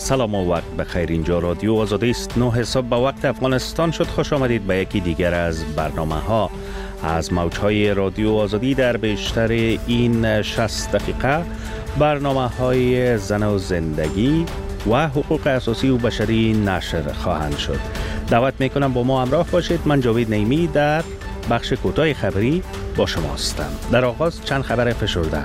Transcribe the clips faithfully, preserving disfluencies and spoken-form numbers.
سلام و وقت بخیر. اینجا رادیو آزادی است. نه حساب به وقت افغانستان شد. خوش آمدید به یکی دیگر از برنامه ها از موجهای رادیو آزادی. در بیشتر این شصت دقیقه برنامه های زن و زندگی و حقوق اساسی و بشری نشر خواهند شد. دعوت میکنم با ما همراه باشید. من جاوید نیمی در بخش کوتاه خبری با شما هستم. در آغاز چند خبر فشرده.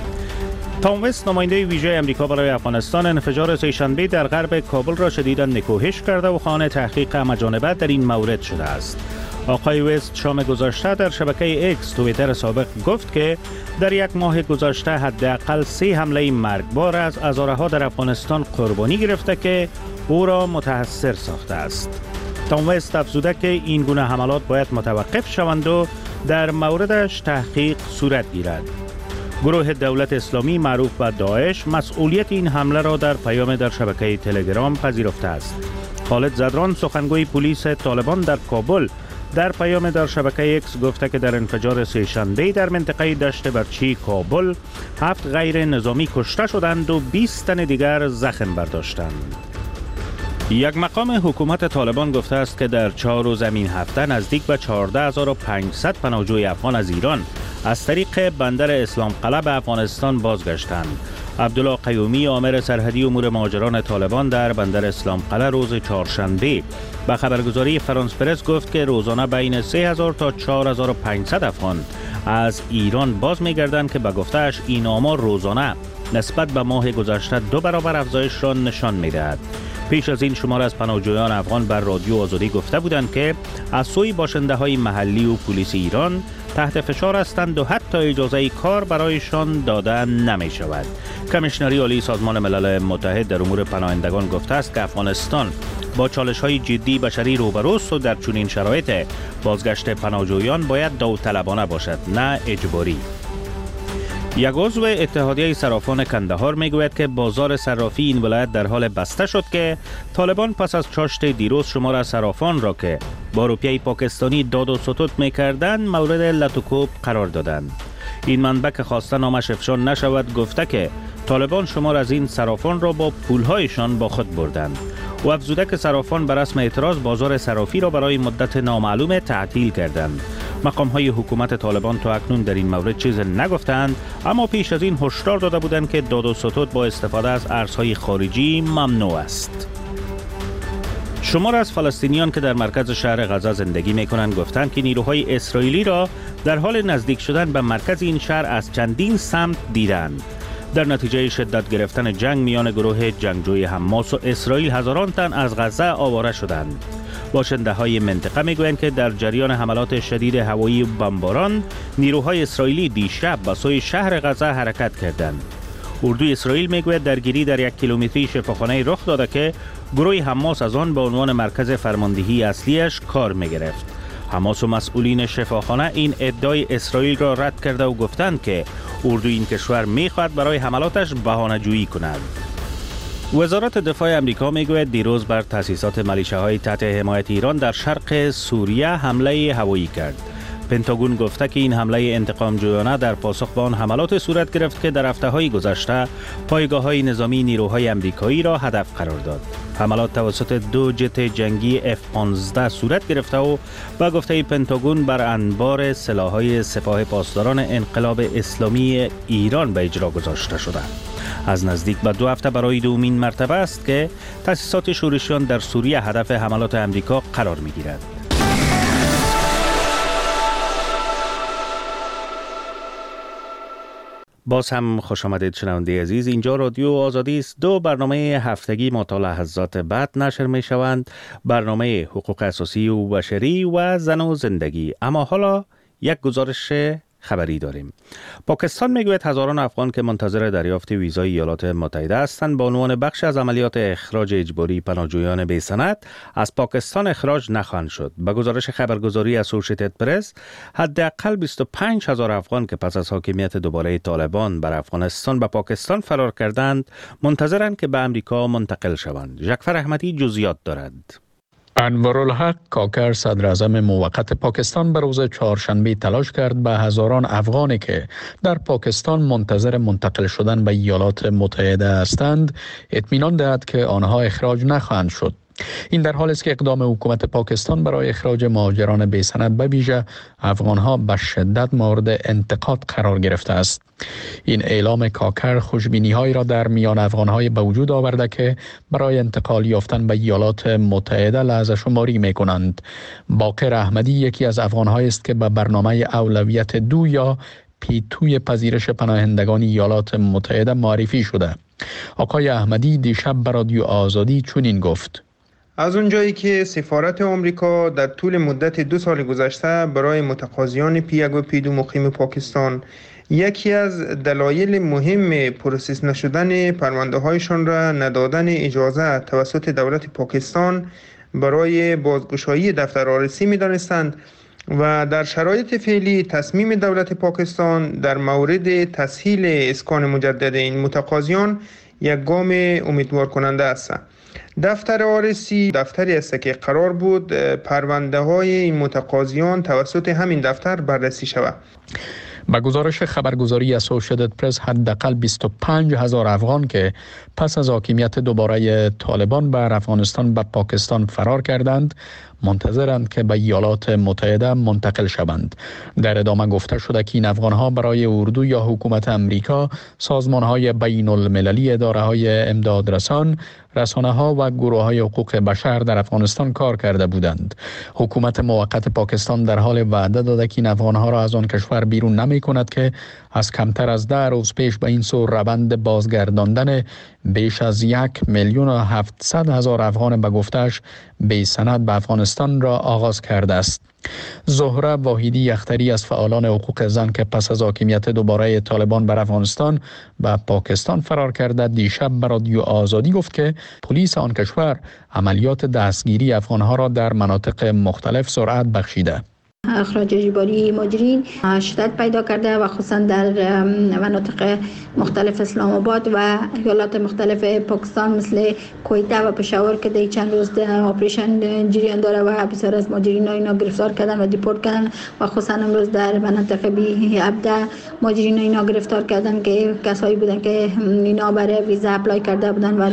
تام وست، نماینده ویژه امریکا برای افغانستان، انفجار سه‌شنبه در غرب کابل را شدیداً نکوهش کرده و خواهان تحقیق همه‌جانبه در این مورد شده است. آقای وست شام گذشته در شبکه اکس توییتر سابق گفت که در یک ماه گذشته حداقل سه حمله مرگبار از ازاره‌ها در افغانستان قربانی گرفته که او را متحسر ساخته است. تام وست افزوده که این گونه حملات باید متوقف شوند و در موردش تحقیق صورت گیرد. گروه دولت اسلامی معروف به داعش مسئولیت این حمله را در پیام در شبکه تلگرام پذیرفته است. خالد زدران، سخنگوی پلیس طالبان در کابل، در پیام در شبکه اکس گفته که در انفجار سه‌شنبه در منطقه دشت برچی کابل هفت غیر نظامی کشته شدند و بیست تن دیگر زخم برداشتند. یک مقام حکومت طالبان گفته است که در چهار روز این هفته نزدیک به چهارده هزار و پانصد پناهجوی افغان از ایران از طریق بندر اسلام قلعه به افغانستان بازگشتند. عبدالله قیومی، آمر سرحدی امور مهاجران طالبان در بندر اسلام قلعه روز چهارشنبه به خبرگزاری فرانس پرس گفت که روزانه بین سه هزار تا چهار هزار و پانصد افغان از ایران باز می‌گردند که به گفته‌اش این آمار روزانه نسبت به ماه گذشته دو برابر افزایش را نشان می‌دهد. پیش از این شمار از پناهجویان افغان بر رادیو آزادی گفته بودند که از سوی باشنده‌های محلی و پلیس ایران تحت فشار هستند و حتی اجازه کار برایشان داده نمی شود. کمیشنری عالی سازمان ملل متحد در امور پناهندگان گفته است که افغانستان با چالش‌های جدی بشری روبروست و در چنین شرایط بازگشت پناهجویان باید داوطلبانه باشد، نه اجباری. یک عضو اتحادیه صرافان کندهار میگوید که بازار صرافی این ولایت در حال بسته شد که طالبان پس از چاشت دیروز شمار از صرافان را که با روپیه پاکستانی داد و ستد میکردند مورد لطوکوب قرار دادند. این منبع که خواسته نامش افشا نشود گفته که طالبان شمار از این صرافان را با پولهایشان با خود بردند و افزوده که صرافان بر رسم اعتراض بازار صرافی را برای مدت نامعلوم تعطیل کردند. مقام‌های حکومت طالبان تا اکنون در این مورد چیز نگفتند، اما پیش از این هشدار داده بودند که داد و ستد با استفاده از ارزهای خارجی ممنوع است. شمار از فلسطینیان که در مرکز شهر غزه زندگی می‌کنند گفتند که نیروهای اسرائیلی را در حال نزدیک شدن به مرکز این شهر از چندین سمت دیدند. در نتیجه شدت گرفتن جنگ میان گروه جنگجوی حماس و اسرائیل هزاران تن از غزه آواره شدند. باشنده های منطقه میگویند که در جریان حملات شدید هوایی و بمباران نیروهای اسرائیلی دیشب به سوی شهر غزه حرکت کردند. اردوی اسرائیل میگوید درگیری در یک کیلومتری شفاخانه رخ داده که گروه حماس از آن به عنوان مرکز فرماندهی اصلیش کار میگرفت. حماس و مسئولین شفاخانه این ادعای اسرائیل را رد کرده و گفتند که اردوی این کشور میخواهد برای حملاتش بهانه‌جویی کند. وزارت دفاع امریکا میگوید دیروز بر تأسیسات ملیشه‌های تحت حمایت ایران در شرق سوریه حمله هوایی کرد. پنتاگون گفته که این حمله انتقام جویانه در پاسخ به آن حملات صورت گرفت که در هفته‌های گذشته پایگاه‌های نظامی نیروهای امریکایی را هدف قرار داد. حملات توسط دو جت جنگی اف پانزده صورت گرفته و با گفته پنتاگون بر انبار سلاح‌های سپاه پاسداران انقلاب اسلامی ایران به اجرا گذاشته شده. از نزدیک به دو هفته برای دومین مرتبه است که تأسیسات شورشیان در سوریه هدف حملات امریکا قرار می‌گیرد. باز هم خوش آمدید شنونده عزیز. اینجا رادیو آزادی است. دو برنامه هفتگی ما تا لحظات بعد نشر می شوند. برنامه حقوق اساسی و بشری و زن و زندگی. اما حالا یک گزارش خبری داریم. پاکستان میگوید هزاران افغان که منتظر دریافت ویزای ایالات متحده هستند به عنوان بخش از عملیات اخراج اجباری پناهجویان بی سند از پاکستان اخراج نخواهند شد. به گزارش خبرگزاری اسوسییتد پرس، حداقل بیست و پنج هزار افغان که پس از حاکمیت دوباره طالبان بر افغانستان به پاکستان فرار کردند، منتظرند که به امریکا منتقل شوند. ژکفر احمدی جزئیات دارد. انورالحق کاکر صدر اعظم موقت پاکستان به روز چهارشنبه تلاش کرد به هزاران افغانی که در پاکستان منتظر منتقل شدن به ایالات متحده هستند اطمینان دهد که آنها اخراج نخواهند شد. این در حالی است که اقدام حکومت پاکستان برای اخراج مهاجران بی سند به ویژه افغانها به شدت مورد انتقاد قرار گرفته است. این اعلام کاکر خوشبینی‌هایی را در میان افغان‌های به وجود آورده که برای انتقال یافتن به ایالات متحده لحظه شماری می‌کنند. باقر احمدی یکی از افغان‌هایی است که به برنامه اولویت دو یا پی توی پذیرش پناهندگان ایالات متحده معرفی شده. آقای احمدی دیشب به رادیو آزادی چنین گفت: از اونجایی که سفارت آمریکا در طول مدت دو سال گذشته برای متقاضیان پی یک و پی دو مقیم پاکستان یکی از دلایل مهم پروسس نشدن پرونده هایشان را ندادن اجازه توسط دولت پاکستان برای بازگشایی دفتر آرسی می دانستند و در شرایط فعلی تصمیم دولت پاکستان در مورد تسهیل اسکان مجدد این متقاضیان یک گام امیدوار کننده است. دفتر آرسی دفتری است که قرار بود پرونده های این متقاضیان توسط همین دفتر بررسی شود. با گزارش خبرگزاری اسوسییتد پرس حداقل بیست و پنج هزار افغان که پس از حاکمیت دوباره طالبان بر افغانستان به پاکستان فرار کردند منتظرند که به ایالات متحده منتقل شوند. در ادامه گفته شده که این افغانها برای اردو یا حکومت امریکا، سازمانهای بین المللی، اداره‌های امدادرسان، رسانه‌ها و گروه‌های حقوق بشر در افغانستان کار کرده بودند. حکومت موقت پاکستان در حال وعده داده که این افغانها را از آن کشور بیرون نمی‌کند که از کمتر از ده روز پیش به این سو روند بازگرداندن بیش از یک میلیون و هفتصد هزار افغان به گفتش بی سند به افغانستان را آغاز کرده است. زهره واحدی یختری از فعالان حقوق زن که پس از حاکمیت دوباره طالبان بر افغانستان به پاکستان فرار کرده دیشب به رادیو آزادی گفت که پلیس آن کشور عملیات دستگیری افغانها را در مناطق مختلف سرعت بخشیده. اخراج اجباری مهاجرین شدت پیدا کرده و خصوصا در مناطق مختلف اسلام آباد و ایالات مختلف پاکستان مثل کویته و پشاور که در چند روز اپریشن جریان داره و بسیار از مهاجرین اینا گرفتار کردن و دیپورت کردن و خصوصا امروز در مناطق بی عبده مهاجرین اینا گرفتار کردن که کسایی بودن که اینا برای ویزا اپلای کرده بودن و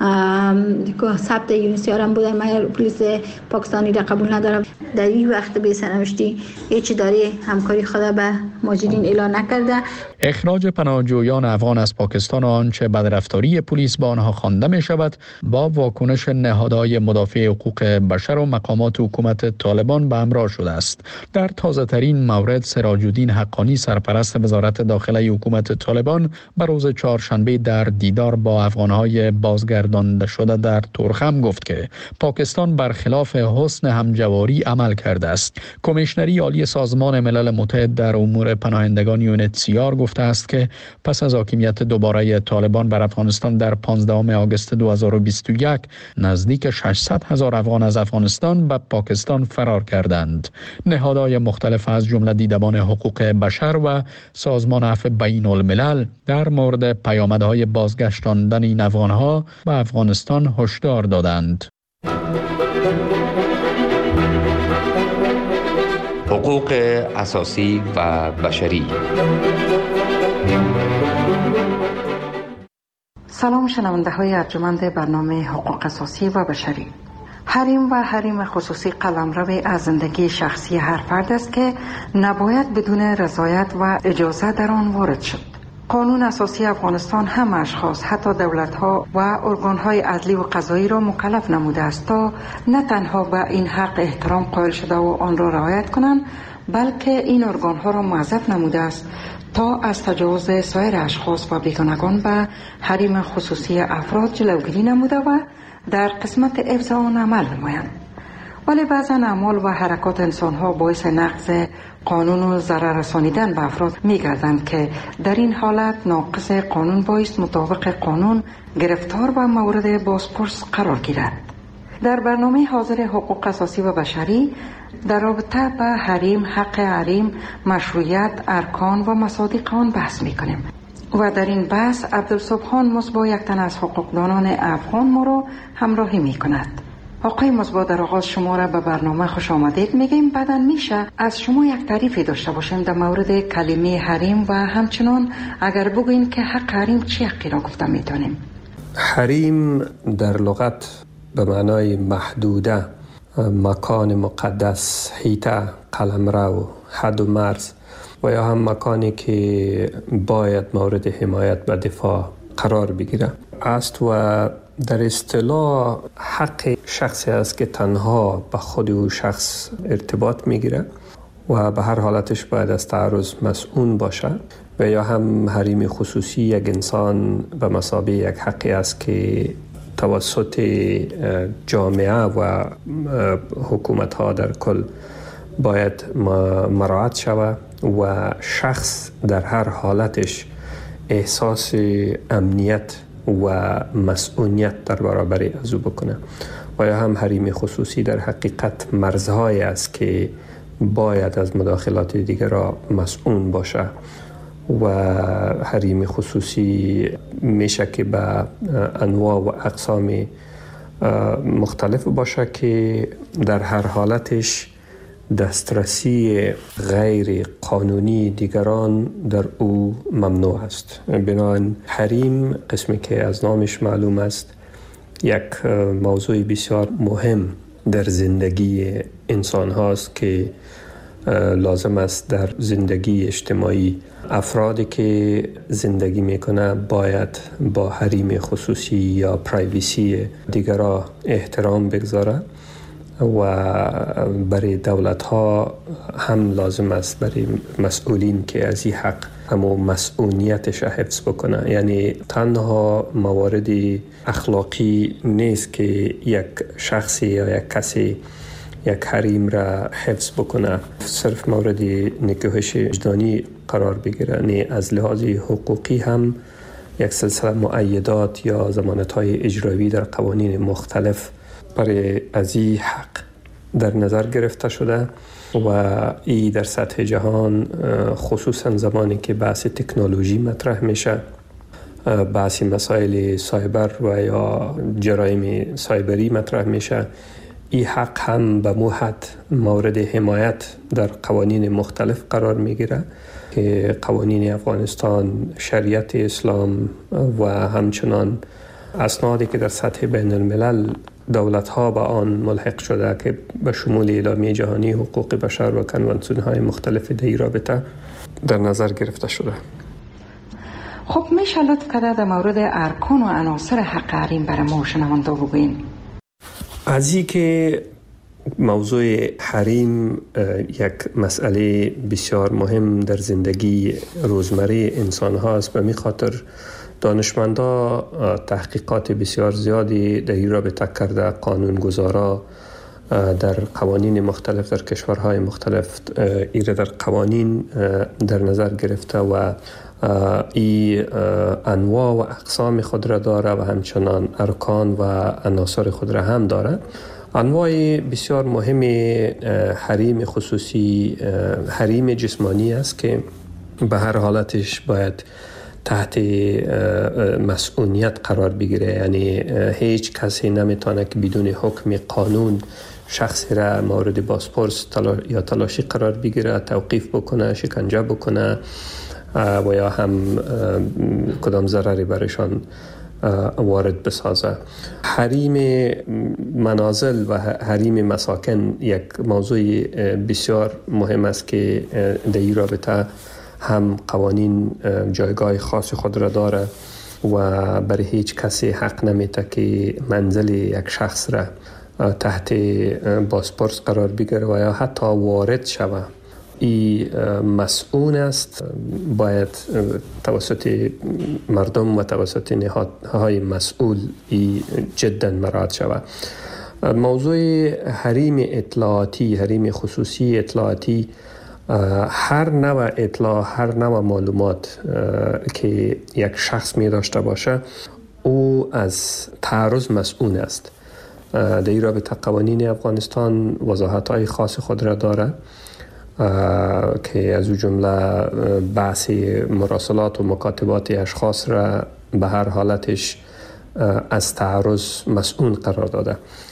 ثبت یونیسیار هم بودن. ما پلیس پاکستانی را قبول ندارم. در این وقت به سرنوشتی هیچ اداره همکاری خود به مهاجرین اعلان نکرده. اخراج پناهجویان افغان از پاکستان و آنچه بدرفتاری پلیس با آنها خوانده می شود با واکنش نهادهای مدافع حقوق بشر و مقامات حکومت طالبان به همراه شده است. در تازه ترین مورد سراج الدین حقانی سرپرست وزارت داخله حکومت طالبان به روز چهارشنبه در دیدار با افغانهای بازگردانده شده در تورخم گفت که پاکستان برخلاف حسن همجواری عمل کرده است. کمیشنری عالی سازمان ملل متحد در امور پناهندگان یونیتسیار گفته است که پس از حاکمیت دوباره طالبان بر افغانستان در پانزدهم آگوست دو هزار و بیست و یک نزدیک ششصد هزار افغان از افغانستان به پاکستان فرار کردند. نهادهای مختلف از جمله دیدبان حقوق بشر و سازمان عفو بین الملل در مورد پیامدهای بازگشتاندن این افغانها به افغانستان هشدار دادند. حقوق اساسی و بشری. سلام شنونده های ارجمند برنامه حقوق اساسی و بشری. حریم و حریم خصوصی قلمرو از زندگی شخصی هر فرد است که نباید بدون رضایت و اجازه در آن وارد شد. قانون اساسی افغانستان هم اشخاص حتی دولت‌ها و ارگان‌های عدلی و قضایی را مکلف نموده است تا نه تنها به این حق احترام قائل شده و آن را رعایت کنند، بلکه این ارگان‌ها را موظف نموده است تا از تجاوز سایر اشخاص و بیگانگان به حریم خصوصی افراد جلوگیری نموده و در قسمت حفظ آن عمل نمایند. ولی بعضا اعمال و حرکات انسان‌ها باعث نقض قانون و ضرر رسانیدن به افراد می‌گردند که در این حالت ناقض قانون باعث مطابق قانون گرفتار و مورد بازپرس قرار گیرد. در برنامه حاضر حقوق اساسی و بشری در رابطه به حریم، حق حریم، مشروعیت، ارکان و مصادیق آن بحث می‌کنیم و در این بحث عبدالصبحان مصباح یک تن از حقوقدانان افغان ما را همراهی می‌کند. آقای مصباح، در آغاز شما را به برنامه خوش آمدید میگیم. بعداً میشه از شما یک تعریفی داشته باشیم در مورد کلمه حریم و همچنان اگر بگوییم که حق حریم چی حقی را گفته میتونیم؟ حریم در لغت به معنای محدوده، مکان مقدس، حیطه، قلمرو، حد و مرز و یا هم مکانی که باید مورد حمایت و دفاع قرار بگیره است و در اصطلاح حق شخصی است که تنها به خود او شخص ارتباط میگیره و به هر حالتش باید از تعرض مسئول باشه و یا هم حریم خصوصی یک انسان به مثابه یک حقی است که توسط جامعه و حکومت ها در کل باید مراعات شود و شخص در هر حالتش احساس امنیت و مسئولیت در برابر از او بکنه و یا هم حریم خصوصی در حقیقت مرزهایی است که باید از مداخلات دیگر را مسئول باشه و حریم خصوصی میشه که به انواع و اقسام مختلف باشه که در هر حالتش دسترسی غیر قانونی دیگران در او ممنوع است. بنابراین حریم، قسمی که از نامش معلوم است، یک موضوع بسیار مهم در زندگی انسان هاست که لازم است در زندگی اجتماعی افرادی که زندگی میکنه باید با حریم خصوصی یا پرایویسی دیگران احترام بگذاره و برای دولت ها هم لازم است برای مسئولین که از این حق همو مسئولیتش حفظ بکنه. یعنی تنها موارد اخلاقی نیست که یک شخصی یا یک کسی یک حریم را حفظ بکنه، صرف مورد نکوهش وجدانی قرار بگیره. یعنی از لحاظ حقوقی هم یک سلسله مؤیدات یا ضمانت‌های اجرایی در قوانین مختلف برای از این حق در نظر گرفته شده و ای در سطح جهان خصوصا زمانی که بحث تکنولوژی مطرح میشه، بحث مسائل سایبر و یا جرایم سایبری مطرح میشه، این حق هم به موحد مورد حمایت در قوانین مختلف قرار میگیره که قوانین افغانستان، شریعت اسلام و همچنان اسنادی که در سطح بین الملل دولت ها به آن ملحق شده که به شمول اعلامیه جهانی حقوق بشر و کنوانسیون های مختلف در این رابطه در نظر گرفته شده. خب میشه لطف کرده در مورد ارکان و عناصر حق حریم برای ما شنونده بگوین؟ از این که موضوع حریم یک مسئله بسیار مهم در زندگی روزمره انسان هاست، به می خاطر دانشمندا تحقیقات بسیار زیادی در این رابطه کرده، قانونگذارا در قوانین مختلف در کشورهای مختلف ایره در قوانین در نظر گرفته و ای انواع و اقسام خود را داره و همچنان ارکان و عناصر خود را هم داره. انواع بسیار مهم حریم خصوصی حریم جسمانی است که به هر حالتش باید تحت مسئولیت قرار بگیره. یعنی هیچ کسی نمیتونه که بدون حکم قانون شخصی را مورد بازپرس تلا یا تلاشی قرار بگیره، توقیف بکنه، شکنجه بکنه و یا هم کدام ضرری برایشان وارد بسازه. حریم منازل و حریم مساکن یک موضوع بسیار مهم است که در این رابطه هم قوانین جایگاه خاص خود را داره و برای هیچ کسی حق نمیده که منزل یک شخص را تحت بازپرس قرار بگیره و یا حتی وارد شود. این مسئول است، باید توسط مردم و توسط نهادهای مسئول ای جدا مراعات شود. موضوع حریم اطلاعاتی، حریم خصوصی اطلاعاتی، هر نوع اطلاع، هر نوع معلومات که یک شخص می داشته باشه او از تعرض مسئول است. در این رابطه قوانین افغانستان وضاحت‌های خاص خود را داره که از او جمله بحث مراسلات و مکاتبات اشخاص را به هر حالتش از تعرض مسئول قرار داده.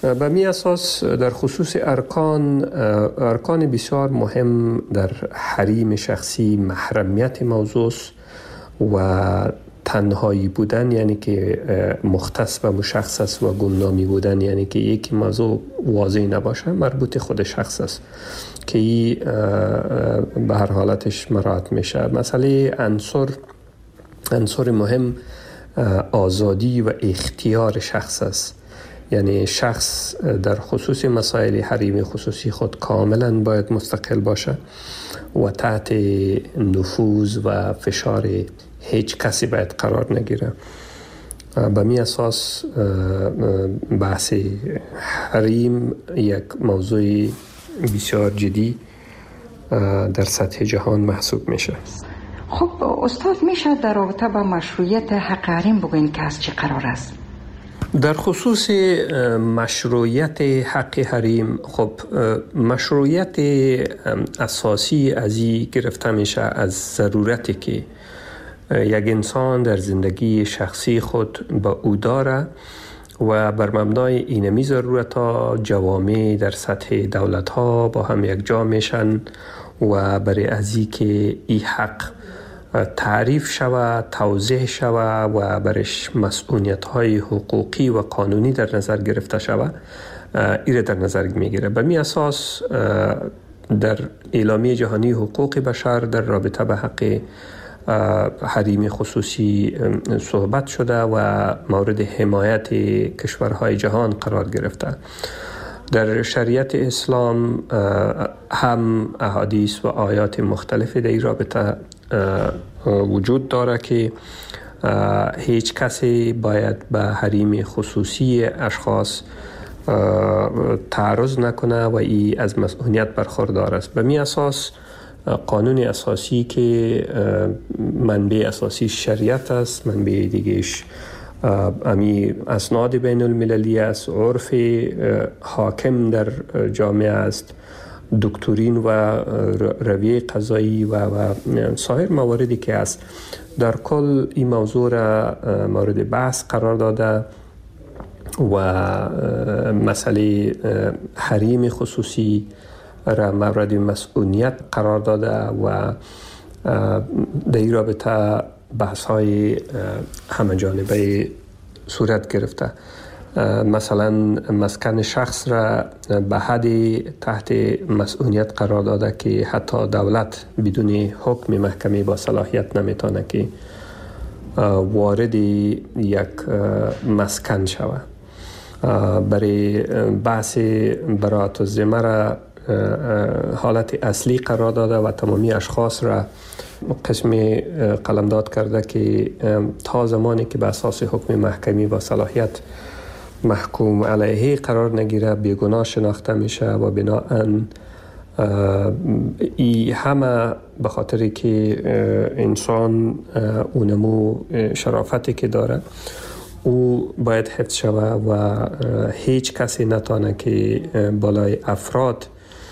به می اساس در خصوص ارکان ارکان بسیار مهم در حریم شخصی محرمیت موضوع و تنهایی بودن، یعنی که مختص و مشخص است، و گمنامی بودن، یعنی که یک موضوع واضح نباشه، مربوط خود شخص است که این به هر حالتش مراعات میشه. مسئله عنصر عنصر مهم آزادی و اختیار شخص است، یعنی شخص در خصوص مسائل حریم خصوصی خود کاملا باید مستقل باشه و تحت نفوذ و فشار هیچ کسی باید قرار نگیره. به می اساس بحث حریم یک موضوع بسیار جدی در سطح جهان محسوب میشه. خب استاد، میشه در رابطه با مشروعیت حق حریم بگوین که از چه قرار است؟ در خصوص مشروعیت حق حریم، خب مشروعیت اساسی از این گرفته میشه از ضرورتی که یک انسان در زندگی شخصی خود با او داره و بر مبنای اینمی ضرورت ها جوامع در سطح دولت ها با هم یک جا میشن و برای ازی که این حق تعریف شود، توضیح شود و برش مسئولیت های حقوقی و قانونی در نظر گرفته شود، ایره در نظر میگیره. به می اساس در اعلامیه جهانی حقوق بشر در رابطه به حق حریم خصوصی صحبت شده و مورد حمایت کشورهای جهان قرار گرفته. در شریعت اسلام هم احادیث و آیات مختلف در این رابطه وجود داره که هیچ کسی باید به حریم خصوصی اشخاص تعرض نکنه و ای از مسئولیت برخوردار است. به می اساس قانون اساسی که منبع اساسی شریعت است، منبع دیگهش امی اسناد بین المللی است، عرف حاکم در جامعه است، دکترین و رویه قضایی و, و سایر مواردی که است. در کل این موضوع را مورد بحث قرار داده و مسئله حریم خصوصی را مورد مسئولیت قرار داده و در این رابطه بحث های همه جانبه صورت گرفته. مثلا مسکن شخص را به حد تحت مسئولیت قرار داده که حتی دولت بدون حکم محکمه با صلاحیت نمیتونه که وارد یک مسکن شود. برای بحث براءت الذمه را حالت اصلی قرار داده و تمامی اشخاص را قسم قلمداد کرده که تا زمانی که به اساس حکم محکمی با صلاحیت محکوم علیه قرار نگیره بیگناه شناخته میشه و بناهن ای همه به خاطری که انسان اونمو شرافتی که داره او باید حفظ شود و هیچ کسی نتانه که بالای افراد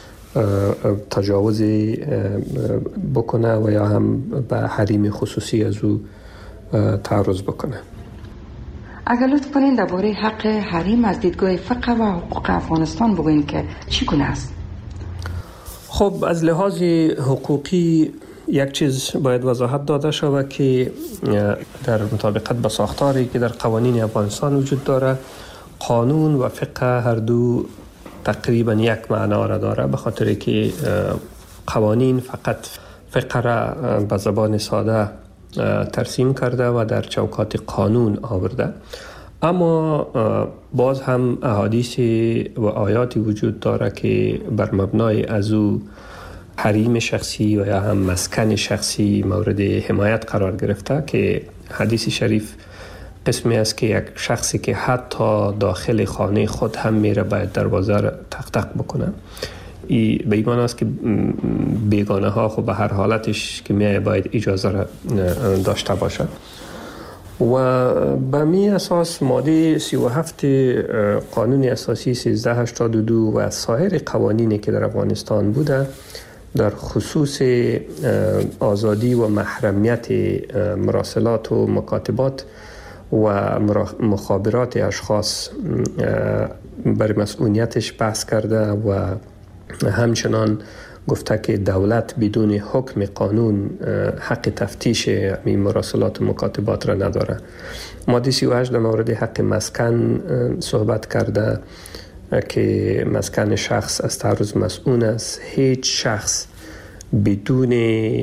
تجاوزی بکنه و یا هم به حریم خصوصی از او تعرض بکنه. اگر لطف کنین درباره حق حریم از دیدگاه فقه و حقوق افغانستان بگوین که چگونه است؟ خب از لحاظ حقوقی یک چیز باید وضاحت داده شود که در مطابقت با ساختاری که در قوانین افغانستان وجود داره، قانون و فقه هر دو تقریبا یک معنا را داره، به خاطر که قوانین فقط فقه را به زبان ساده ترسیم کرده و در چوکات قانون آورده، اما باز هم احادیث و آیاتی وجود داره که بر مبنای از او حریم شخصی و یا هم مسکن شخصی مورد حمایت قرار گرفته که حدیث شریف قسمی است که یک شخصی که حتی داخل خانه خود هم میره باید دروازه را تق تق بکنه. ای به این معنی است که بیگانه ها خب به هر حالتش که میای باید اجازه را داشته باشد. و به می اساس ماده سی و هفت قانون اساسی سیزده هشتاد و دو و سایر قوانینی که در افغانستان بوده در خصوص آزادی و محرمیت مراسلات و مکاتبات و مخابرات اشخاص بر مسئولیتش بحث کرده و همچنان گفته که دولت بدون حکم قانون حق تفتیش این مراسلات و مکاتبات را نداره. ماده سی و هشت در مورد حق مسکن صحبت کرده که مسکن شخص از تعرض مسئول است. هیچ شخص بدون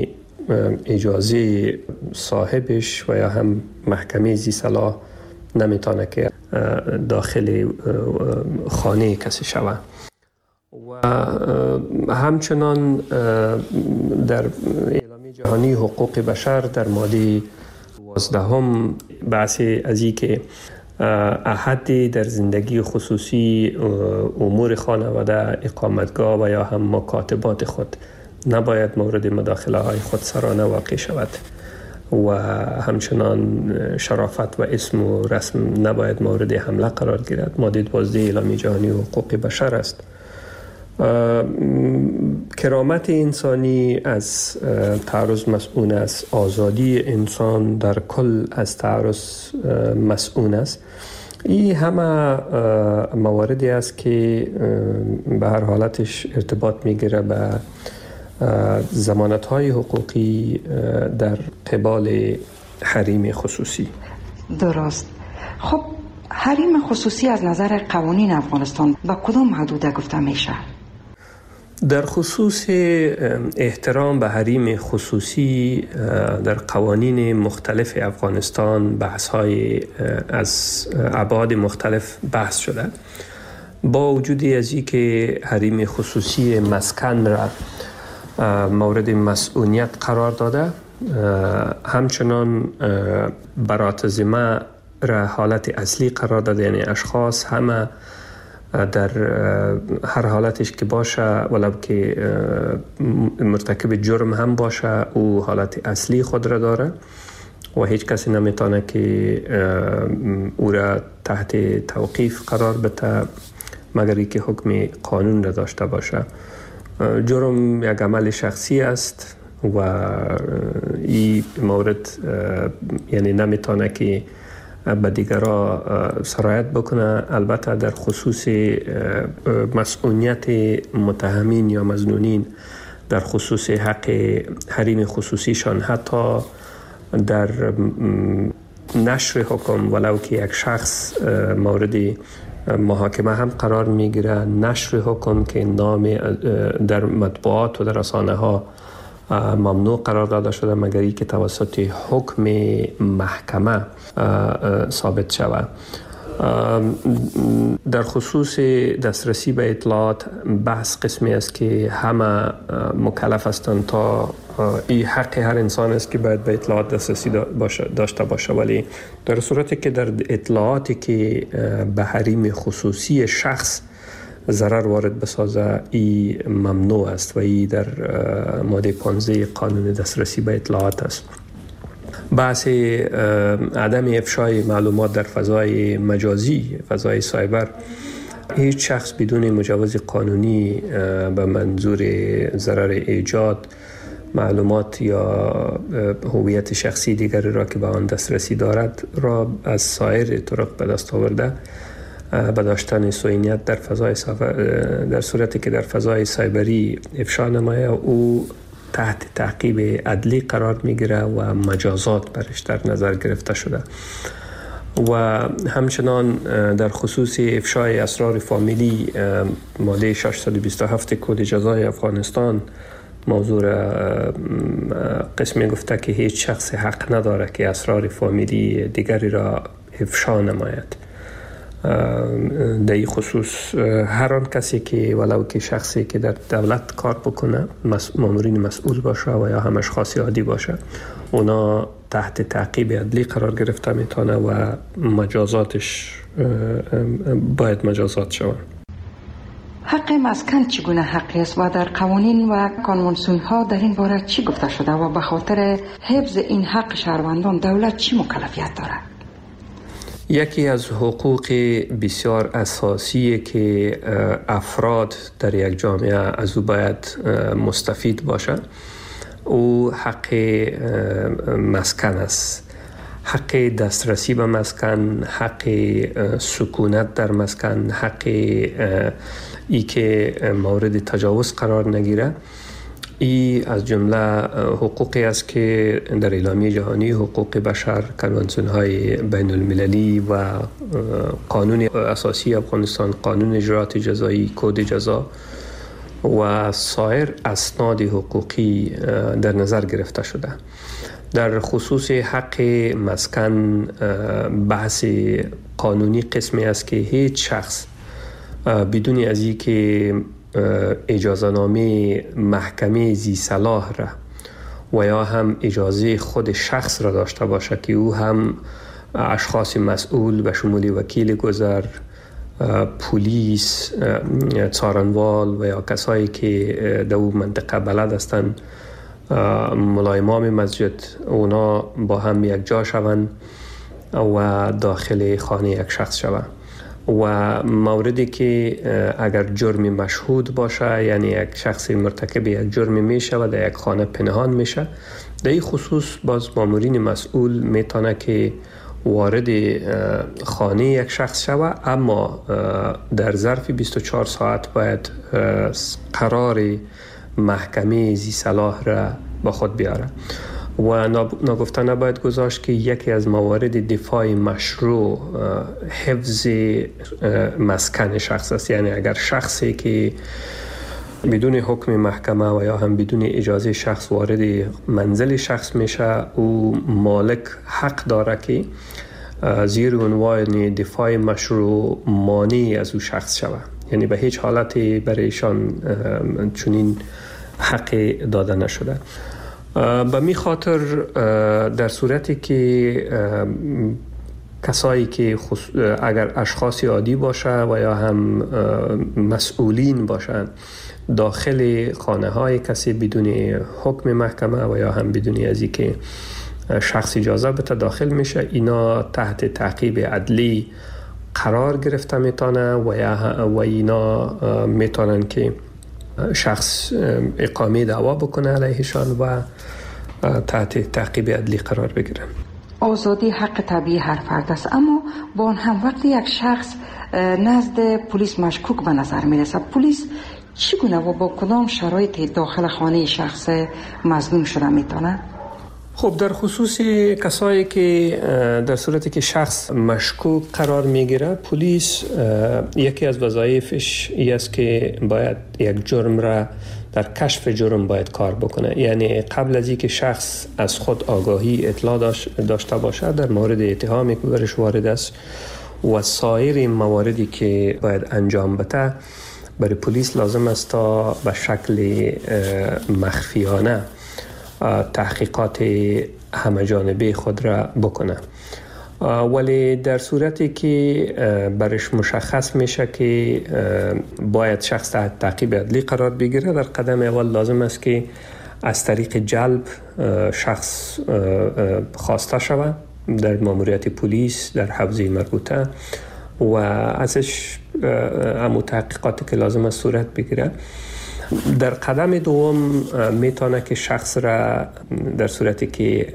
اجازه صاحبش و یا هم محکمه ذی صلاح نمیتونه که داخل خانه کسی شود. و همچنان در اعلامیه جهانی حقوق بشر در ماده دوازده هم بحث از این که احدی در زندگی خصوصی امور خانواده، اقامتگاه و یا هم مکاتبات خود نباید مورد مداخله های خودسرانه واقع شود و همچنان شرافت و اسم و رسم نباید مورد حمله قرار گیرد. ماده دوازده اعلامیه جهانی حقوق بشر است. کرامت انسانی از تعرض مسئول است. آزادی انسان در کل از تعرض مسئول است. این همه مواردی است که به هر حالتش ارتباط میگیره به ضمانت‌های حقوقی در قبال حریم خصوصی. درست. خب حریم خصوصی از نظر قوانین افغانستان با کدام حدود گفته میشه؟ در خصوص احترام به حریم خصوصی در قوانین مختلف افغانستان بحث‌های از ابعاد مختلف بحث شده. با وجود از این که حریم خصوصی مسکن را مورد مسئولیت قرار داده، همچنان برات ذمه را حالت اصلی قرار داده، یعنی اشخاص همه در هر حالتش که باشه ولو که مرتکب جرم هم باشه او حالت اصلی خود را داره و هیچ کسی نمیتونه که او را تحت توقیف قرار بده مگر اینکه حکم قانون را داشته باشه. جرم یک عمل شخصی است و این مورد یعنی نمیتونه که به دیگرها سرایت بکنه. البته در خصوص مسئولیت متهمین یا مظنونین در خصوص حق حریم خصوصیشان، حتی در نشر حکم ولو که یک شخص مورد محاکمه هم قرار میگیره، نشر حکم که نام در مطبوعات و در رسانه ها ممنوع قرار داده شده مگر اینکه توسط حکم محکمه ثابت شود. در خصوص دسترسی به اطلاعات بحث قسمی است که همه مکلف هستند تا این حق هر انسان است که باید به اطلاعات دسترسی داشته باشه، ولی در صورتی که در اطلاعاتی که به حریم خصوصی شخص ضرر وارد بسازه این ممنوع است و این در ماده پانزده قانون دسترسی به اطلاعات است. بحث عدم افشای معلومات در فضای مجازی، فضای سایبر، هیچ شخص بدون مجوز قانونی به منظور ضرر ایجاد معلومات یا هویت شخصی دیگری را که به آن دسترسی دارد را از سایر طرق به دست آورده به داشتن سوینیت در فضای در صورتی که در فضای سایبری افشا نمایه او تحت تعقیب عدلی قرار میگیره و مجازات برش در نظر گرفته شده. و همچنان در خصوص افشای اسرار فامیلی ماده ششصد و بیست و هفت کد جزای افغانستان موضوع قسمی گفته که هیچ شخص حق نداره که اسرار فامیلی دیگری را افشا نماید. در این خصوص هر آن کسی که ولو که شخصی که در دولت کار بکنه، مامورین مسئول باشه و یا هم اشخاص عادی باشه، اونا تحت تعقیب عدلی قرار گرفته میتونه و مجازاتش باید مجازات شود. حق مسکن چگونه حقی است و در قوانین و کنوانسیون ها در این باره چی گفته شده و به خاطر حفظ این حق شهروندان دولت چی مکلفیت دارد؟ یکی از حقوق بسیار اساسی که افراد در یک جامعه از او باید مستفید باشند او حق مسکن است. حق دسترسی به مسکن، حق سکونت در مسکن، حق ای که مورد تجاوز قرار نگیره. ای از جمله حقوقی است که در اعلامیه جهانی حقوق بشر، کنوانسیون های بین المللی و قانون اساسی افغانستان، قانون اجرات جزایی، کد جزا و سایر اسناد حقوقی در نظر گرفته شده. در خصوص حق مسکن بحث قانونی قسمی است که هیچ شخص بدون از این که اجازه نامه محکمه ذی صلاح را و یا هم اجازه خود شخص را داشته باشه که او هم اشخاص مسئول به شمول وکیل گذر، پلیس، څارنوال و یا کسایی که در اون منطقه بلد هستند، ملایمام مسجد، اونا با هم یک جا شوند و داخل خانه یک شخص شوند. و موردی که اگر جرم مشهود باشه، یعنی یک شخص مرتکب یک جرم میشه و در یک خانه پنهان میشه، در این خصوص باز مامورین مسئول میتونه که وارد خانه یک شخص شوه، اما در ظرف بیست و چهار ساعت باید قرار محکمه ذی صلاح را با خود بیاره. و ناگفته نباید گذاشت که یکی از موارد دفاع مشروع حفظ مسکن شخص است. یعنی اگر شخصی که بدون حکم محکمه و یا هم بدون اجازه شخص وارد منزل شخص میشه، او مالک حق داره که زیر عنوان دفاع مشروع مانع از او شخص شود. یعنی به هیچ حالتی برای ایشان چنین حق داده نشده. به می خاطر در صورتی که کسایی که اگر اشخاص عادی باشه و یا هم مسئولین باشند داخل خانه های کسی بدون حکم محکمه و یا هم بدون از اینکه شخص اجازه بده داخل میشه، اینا تحت تعقیب عدلی قرار گرفته میتونه و یا و اینا میتونن که شخص اقامه دعوا بکنه علیهشان و تحت تعقیب عدلی قرار بگیرن. آزادی حق طبیعی هر فرد است، اما با آن هم وقتی یک شخص نزد پلیس مشکوک به نظر میرسه، پلیس چگونه و با کدام شرایط داخل خانه شخص مظنون شده میتونه؟ خب در خصوص کسایی که در صورتی که شخص مشکوک قرار میگیره، پلیس یکی از وظایفش این است که باید یک جرم را در کشف جرم باید کار بکنه. یعنی قبل از اینکه شخص از خود آگاهی اطلاع داشته باشه در مورد اتهامی که برش وارد است و سایر مواردی که باید انجام بده، برای پلیس لازم است تا به شکل مخفیانه تحقیقات همه جانبه خود را بکنه. ولی در صورتی که برش مشخص میشه که باید شخص تحت تعقیب عدلی قرار بگیره، در قدم اول لازم است که از طریق جلب شخص خواسته شود در ماموریت پلیس در حوزه مربوطه و ازش همون تحقیقاتی که لازم است صورت بگیره. در قدم دوم میتونه که شخص را در صورتی که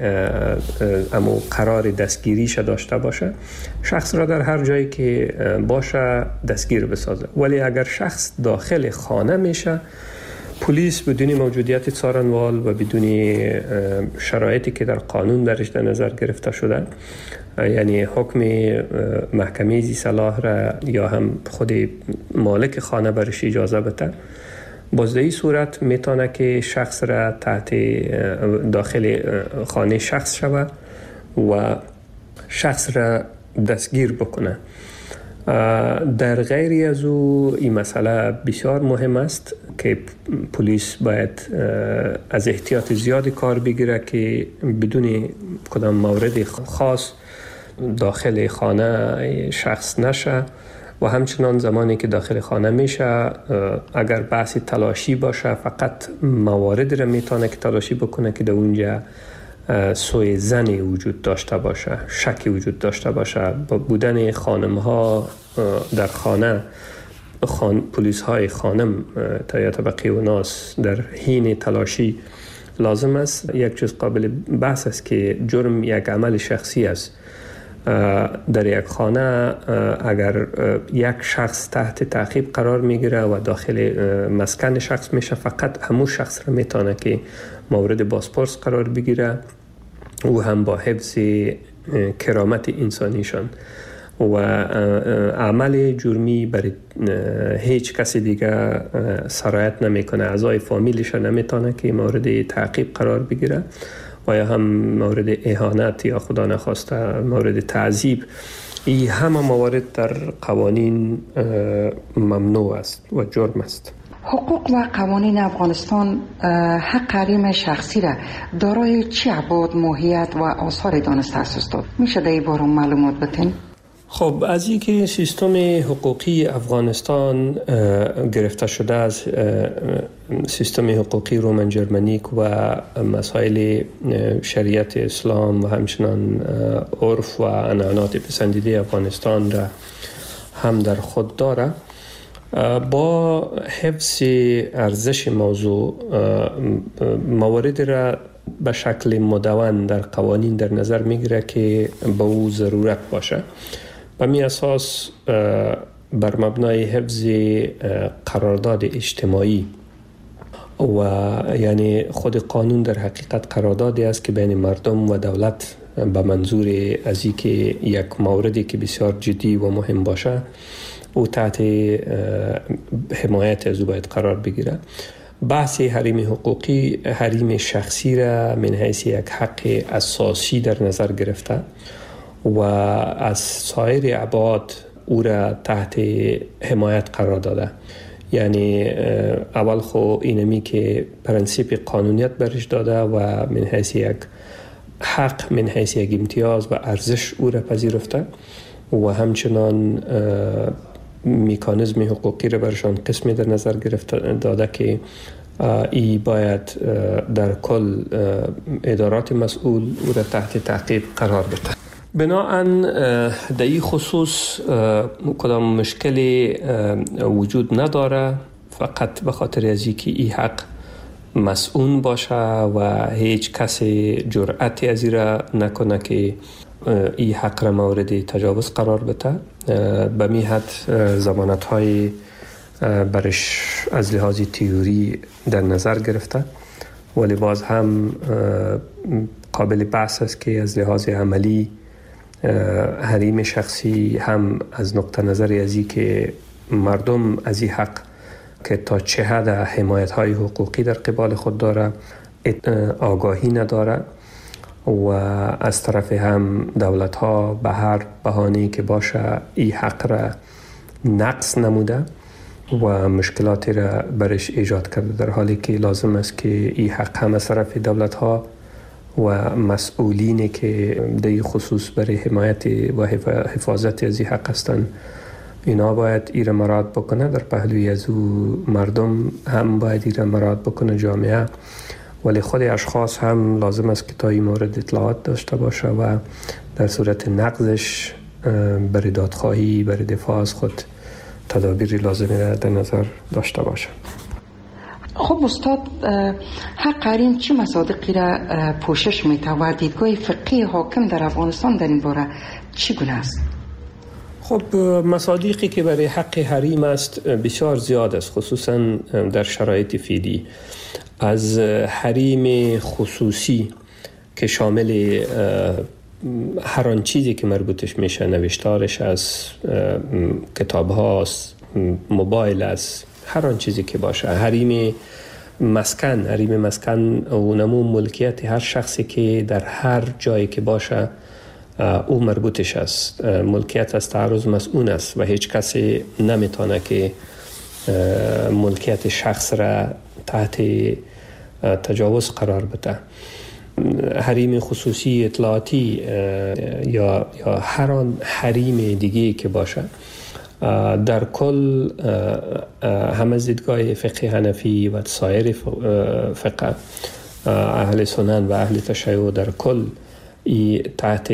امو قرار دستگیریش داشته باشه، شخص را در هر جایی که باشه دستگیر بسازه. ولی اگر شخص داخل خانه میشه، پلیس بدون موجودیت څارنوال و بدون شرایطی که در قانون درش در نظر گرفته شده، یعنی حکم محکمه ذی صلاح را یا هم خود مالک خانه برش اجازه بده، باز در این صورت میتونه که شخص را تحت داخل خانه شخص شود و شخص را دستگیر بکنه. در غیر از او این مسئله بسیار مهم است که پلیس باید از احتیاط زیادی کار بگیره که بدون کدام مورد خاص داخل خانه شخص نشه و همچنان زمانی که داخل خانه میشه اگر بحث تلاشی باشه فقط موارد را میتونه که تلاشی بکنه که در اونجا سوء ظن وجود داشته باشه، شکی وجود داشته باشه. با بودن خانم ها در خانه، خان... پلیس های خانم تا طبقه و ناس در حین تلاشی لازم است یک چیز قابل بحث است که جرم یک عمل شخصی است. در یک خانه اگر یک شخص تحت تعقیب قرار میگیره و داخل مسکن شخص میشه، فقط همون شخص را میتونه که مورد بازپرس قرار بگیره و هم با حفظ کرامت انسانیشان و عمل جرمی برای هیچ کسی دیگه سرایت نمیکنه. اعضای فامیلش نمیتونه که مورد تعقیب قرار بگیره و یا هم مورد اهانت یا خدا نخواسته مورد تعذیب. این همه موارد در قوانین ممنوع است و جرم است. حقوق و قوانین افغانستان حق حریم شخصی را دارای چی ابعاد، ماهیت و آثار دانسته است؟ میشه در این باره معلومات بدین؟ خب از اینکه سیستم حقوقی افغانستان گرفته شده از سیستم حقوقی رومن جرمنیک و مسائل شریعت اسلام و همچنان عرف و عنعنات پسندیده افغانستان را هم در خود داره، با حفظ ارزش موضوع موارد را به شکل مدون در قوانین در نظر میگیره که به او ضرورت باشه. به می اساس بر مبنای حفظ قرارداد اجتماعی و یعنی خود قانون در حقیقت قراردادی است که بین مردم و دولت به منظور از اینکه یک موردی که بسیار جدی و مهم باشه او تحت حمایت از او باید قرار بگیره. بحث حریم حقوقی حریم شخصی را من حیث یک حق اساسی در نظر گرفته و از سایر ابعاد او را تحت حمایت قرار داده. یعنی اول خو اینمی که پرنسیپ قانونیت برش داده و من حیث یک حق، من حیث یک امتیاز و ارزش او را پذیرفته و همچنان میکانیزم حقوقی را برشان قسمی در نظر گرفته داده که ای باید در کل ادارات مسئول او را تحت تعقیب قرار بده. بناهن در این خصوص کدام مشکلی وجود نداره، فقط به خاطر از اینکه این حق مسئول باشه و هیچ کسی جرأتی از این را نکنه که این حق را مورد تجاوز قرار بده. به می حد ضمانت های برش از لحاظ تئوری در نظر گرفته، ولی باز هم قابل بحث است که از لحاظ عملی حریم شخصی هم از نقطه نظر ازی که مردم از این حق که تا چه حد حمایت های حقوقی در قبال خود داره آگاهی نداره و از طرف هم دولت ها به هر بهانه‌ای که باشه این حق را نقص نموده و مشکلاتی را برش ایجاد کرده، در حالی که لازم است که این حق هم از طرف دولت ها و مسئولینی که در این خصوص برای حمایت و حفاظت از این حق هستند اینا باید این را مراعات بکنه. در پهلوی از او مردم هم باید این را مراعات بکنه، جامعه، ولی خود اشخاص هم لازم است که تا این مورد اطلاعات داشته باشه و در صورت نقضش برای دادخواهی برای دفاع از خود تدابیر لازمی را در نظر داشته باشه. خب استاد، حق حریم چه مصادیقی را پوشش میده و دیدگاه فقهی حاکم در افغانستان در این باره چگونه است؟ خب مصادیقی که برای حق حریم است بسیار زیاد است، خصوصا در شرایط فعلی. از حریم خصوصی که شامل هر آن چیزی که مربوطش میشه، نوشتارش از کتاب هاست، موبایل است، هر آن چیزی که باشه. حریم مسکن، حریم مسکن اونمو ملکیت هر شخصی که در هر جایی که باشه او مربوطش است. ملکیت از تعرض مسئول است و هیچ کسی نمیتونه که ملکیت شخص را تحت تجاوز قرار بده. حریم خصوصی اطلاعاتی یا یا هر آن حریم دیگه که باشه، در کل هم از دیدگاه فقه حنفی و سایر فقه اهل سنن و اهل تشیع در کل ای تحت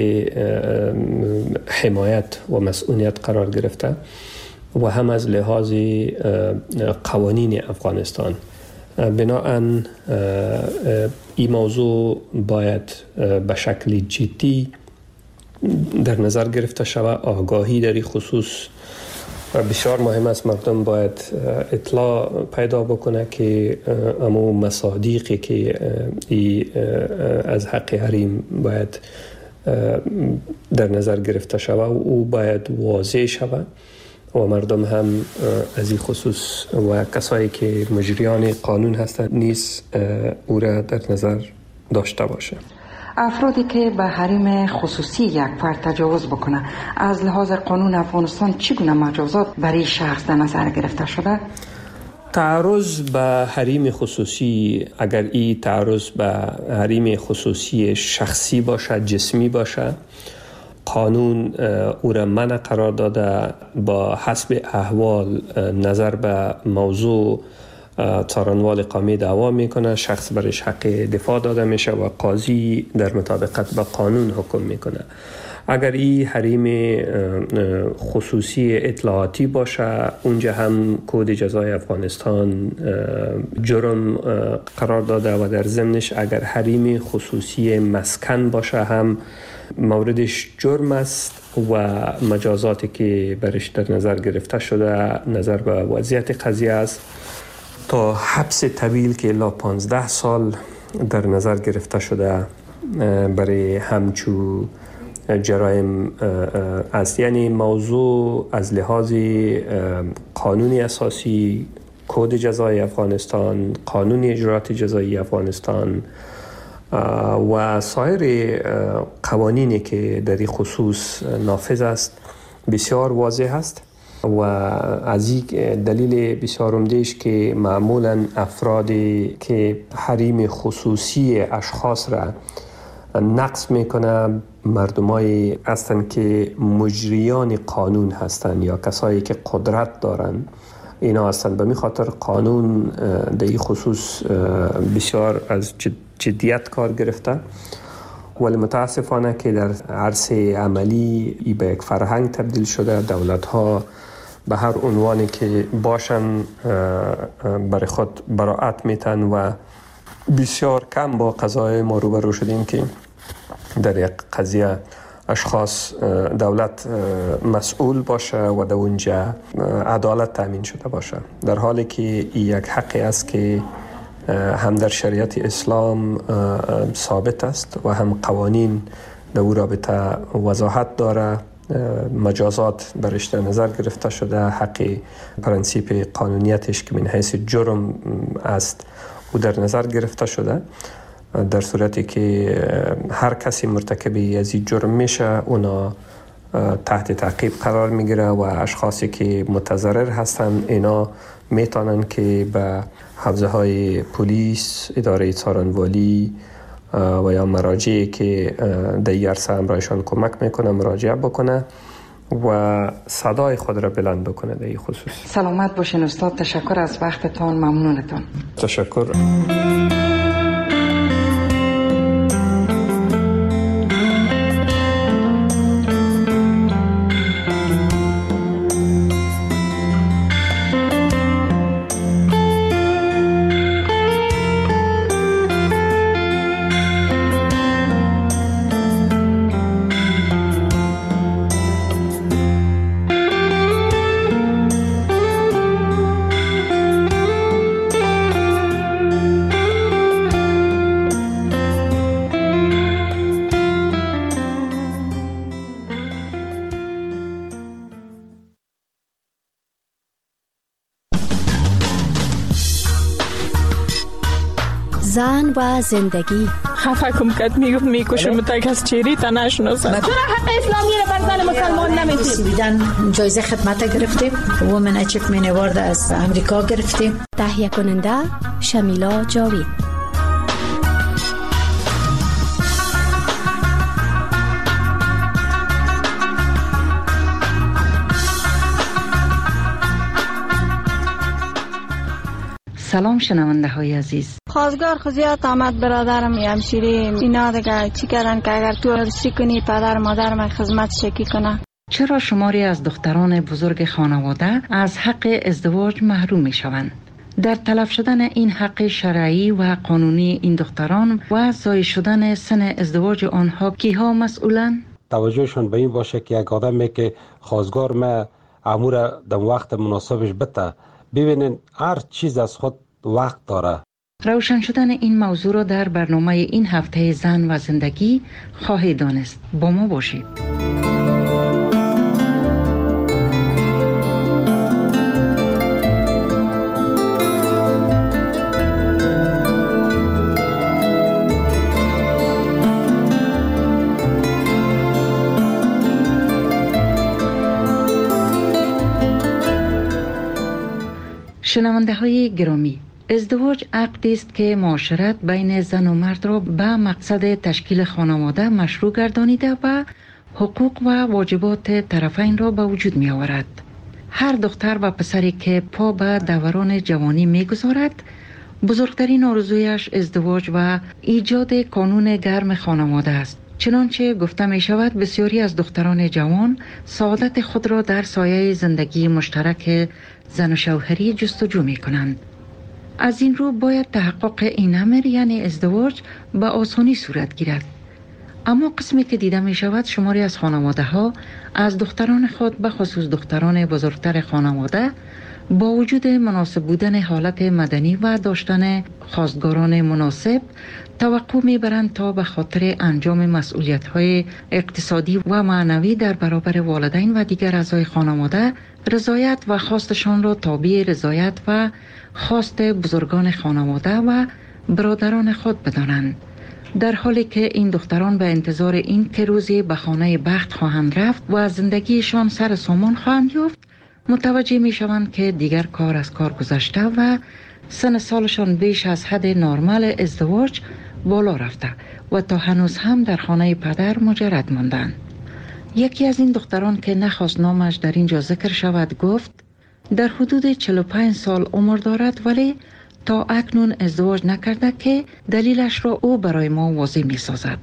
حمایت و مسئولیت قرار گرفته و هم از لحاظ قوانین افغانستان بناهن این موضوع باید به شکل جدی در نظر گرفته شود. آگاهی در این خصوص بسیار مهم است. مردم باید اطلاع پیدا بکنه که امو مصادیقی که ای از حق حریم باید در نظر گرفته شود و او باید واضح شود و مردم هم از این خصوص و کسایی که مجریان قانون هستند نیز او را در نظر داشته باشه. افرادی که به حریم خصوصی یک فرد تجاوز بکنه از لحاظ قانون افغانستان چگونه مجازات برای شخص در نظر گرفته شده؟ تعرض به حریم خصوصی، اگر این تعرض به حریم خصوصی شخصی باشه، جسمی باشه، قانون او را منع قرار داده. با حسب احوال نظر به موضوع څارنوال قومی دعوا میکنه، شخص برش حق دفاع داده میشه و قاضی در مطابقت با قانون حکم میکنه. اگر این حریم خصوصی اطلاعاتی باشه، اونجا هم کد جزای افغانستان جرم قرار داده و در ضمنش اگر حریم خصوصی مسکن باشه هم موردش جرم است و مجازاتی که برش در نظر گرفته شده نظر به وضعیت قضیه است تا حبس طویل که الا پانزده سال در نظر گرفته شده برای همچو جرایم است. یعنی موضوع از لحاظ قانون اساسی، کد جزای افغانستان، قانون اجرات جزایی افغانستان و سایر قوانینی که در این خصوص نافذ است بسیار واضح است و از این دلیل بسیار عمده‌اش که معمولا افرادی که حریم خصوصی اشخاص را نقض میکنه مردمایی هستند که مجریان قانون هستند یا کسایی که قدرت دارند. اینا هستند. به می خاطر قانون در این خصوص بسیار از جدیت کار گرفته، ولی متاسفانه که در عرصه عملی ای به یک فرهنگ تبدیل شده. دولت ها به هر عنوانی که باشن برای خود براعت میتن و بسیار کم با قضای ما روبرو شدیم که در یک قضیه اشخاص دولت مسئول باشه و در اونجا عدالت تامین شده باشه، در حالی که یک حقی است که هم در شریعت اسلام ثابت است و هم قوانین در او رابطه وضاحت داره. مجازات برش در نظر گرفته شده، حق پرنسیپ قانونیتش که من حیث جرم است او در نظر گرفته شده. در صورتی که هر کسی مرتکب از این جرم میشه اونا تحت تعقیب قرار میگیره و اشخاصی که متضرر هستن اینا میتونن که به حوزه های پلیس، اداره څارنوالی و یا مراجعی که در این عرصه همراهشان کمک میکنه مراجعه بکنه و صدای خود را بلند بکنه در این خصوص. سلامت باشین استاد، تشکر از وقتتان، ممنونتان. تشکر. زن و زندگی. خفه کم کد میگفت میکشم متک از چیری تا نشناسم. چرا حق اسلامی رو بر زن مسلمان نمیدید؟ دیدن جایزه خدمت گرفتیم، وومن اچیومنت اوارد از امریکا گرفتیم. تهیه کننده شمیلا جاوید. سلام شنونده های عزیز. خواستگار خزیات آمد برادرم همشیره اینا دیگه چی کردن که اگر تو ارسی کنی پدر مادرم خدمت شکی کنه. چرا شماری از دختران بزرگ خانواده از حق ازدواج محروم می شوند؟ در تلف شدن این حق شرعی و قانونی این دختران و ضایع شدن سن ازدواج آنها کیها مسئولند؟ توجهشون به این باشه که یک آدمی که خواستگار ما امور در وقت مناسبش بته، ببینین هر چیز از خود وقت داره. روشن شدن این موضوع را در برنامه این هفته زن و زندگی خواهید دانست. با ما باشید. شنونده های گرامی، ازدواج عقدی است که معاشرت بین زن و مرد را به مقصد تشکیل خانواده مشروع گردانیده و حقوق و واجبات طرفین را به وجود می آورد. هر دختر و پسری که پا به دوران جوانی می گذارد، بزرگترین آرزویش ازدواج و ایجاد کانون گرم خانواده است. چنانچه گفته می شود بسیاری از دختران جوان سعادت خود را در سایه زندگی مشترک زن و شوهری جستجو می کنند. از این رو باید تحقق این امر یعنی ازدواج به آسانی صورت گیرد. اما قسمی که دیده می شود شماری از خانواده ها از دختران خود به خصوص دختران بزرگتر خانواده با وجود مناسب بودن حالت مدنی و داشتن خواستگاران مناسب توقع می برند تا به خاطر انجام مسئولیت های اقتصادی و معنوی در برابر والدین و دیگر اعضای خانواده رضایت و خواستشان را تابع رضایت و خواست بزرگان خانواده و برادران خود بدانند، در حالی که این دختران به انتظار این که روزی به خانه بخت خواهند رفت و زندگیشان سر سامان خواهند یافت متوجه می شوند که دیگر کار از کار گذشته و سن سالشان بیش از حد نرمال ازدواج بالا رفته و تا هنوز هم در خانه پدر مجرد ماندند. یکی از این دختران که نخواست نامش در اینجا ذکر شود گفت در حدود چهل و پنج سال عمر دارد ولی تا اکنون ازدواج نکرده که دلیلش را او برای ما واضح می سازد.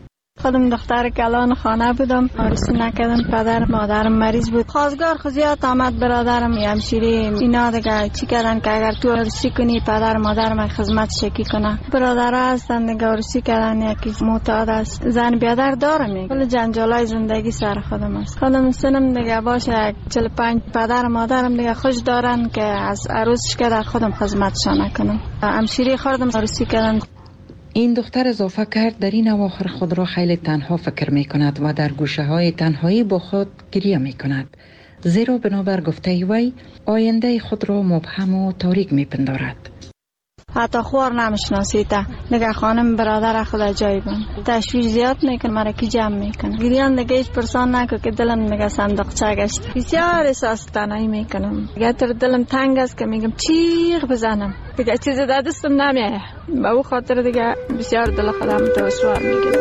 خودم دختر کلان خانه بودم، عروسی نکردم، پدر مادرم مریض بود، خواستگار خود زیاد آمد، برادرم همشیری اینا دیگه چی کردن که اگر تو عروسی کنی پدر مادرم خدمت شکی کنه. برادرها هستن دیگه عروسی کردن، یکی معتاد است، زن بیادر دارم، کل جنجالای زندگی سر خودم است. خودم سنم دیگه باشه چهل و پنج، پدر مادرم دیگه خوش دارن که از عروسش که خودم خدمتشان نکنم. همشیری خوردم عروسی کردن. این دختر اضافه کرد در این اواخر خود را خیلی تنها فکر می کند و در گوشه های تنهایی با خود گریه می کند، زیرا بنابر گفته وی آینده خود را مبهم و تاریک می پندارد. حتی خوار نمیشناسیده دیگه خانم برادر خدا جای بند تشویش زیاد میکن، مرا کی جمع میکنه گریان دیگه هیچ پرسان نکن که دلم دیگه صندوق چه گشت. بسیار احساس تنهایی میکنم دیگه، تر دلم تنگ است که میگم چیغ بزنم دیگه چیز در دستم نمیایه، به او خاطر دیگه بسیار دل خودم دشوار میگیرم.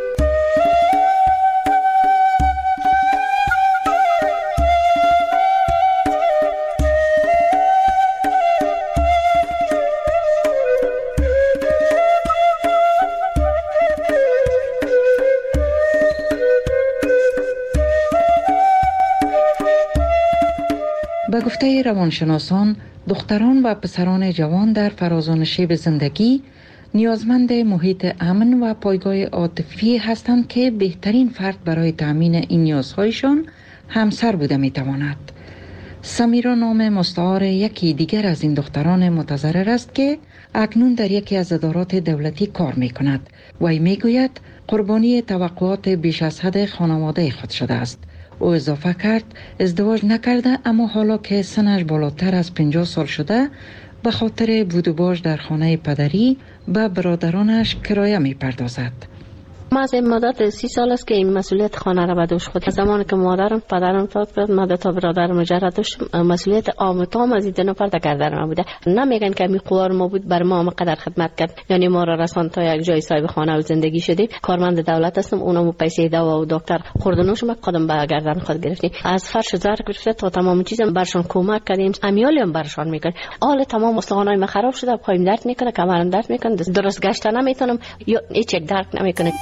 به گفته روانشناسان، دختران و پسران جوان در فرازان شیب زندگی نیازمند محیط امن و پایگاه عاطفی هستند که بهترین فرد برای تامین این نیازهایشان همسر بوده میتواند. سمیرا نام مستعار یکی دیگر از این دختران متضرر است که اکنون در یکی از ادارات دولتی کار می کند و ای می گوید قربانی توقعات بیش از حد خانواده خود شده است. او اضافه کرد ازدواج نکرده اما حالا که سنش بالاتر از پنجاه سال شده به خاطر بود و باش در خانه پدری به برادرانش کرایه می پردازد. ما از این مدت سی سال است که این مسئولیت خانه را به دوش خود. از زمانی که مادرم پدرم فوت کرد ما دو تا برادر مجرد داشتم، مسئولیت عام تام از این دو نفر در گردن ما بوده. نمیگن که می قوار ما بود بر ما قدر خدمت کرد، یعنی ما را رسان تا یک جای صاحب خانه و زندگی شدیم. کارمند دولت هستم، اونم پیسه دوا و دکتر خوردنوش ما قدم به گردن خود گرفتیم. از فرش زر گرفته تا تمام چیزم برشون کمک کردیم، امیالی هم برشون میکنه. حال تمام استخوانای ما خراب شده، پایم درد میکنه، کمرم درد میکنه، درست گشتن نمیتونم، یا هیچ یک درد نمیکنه.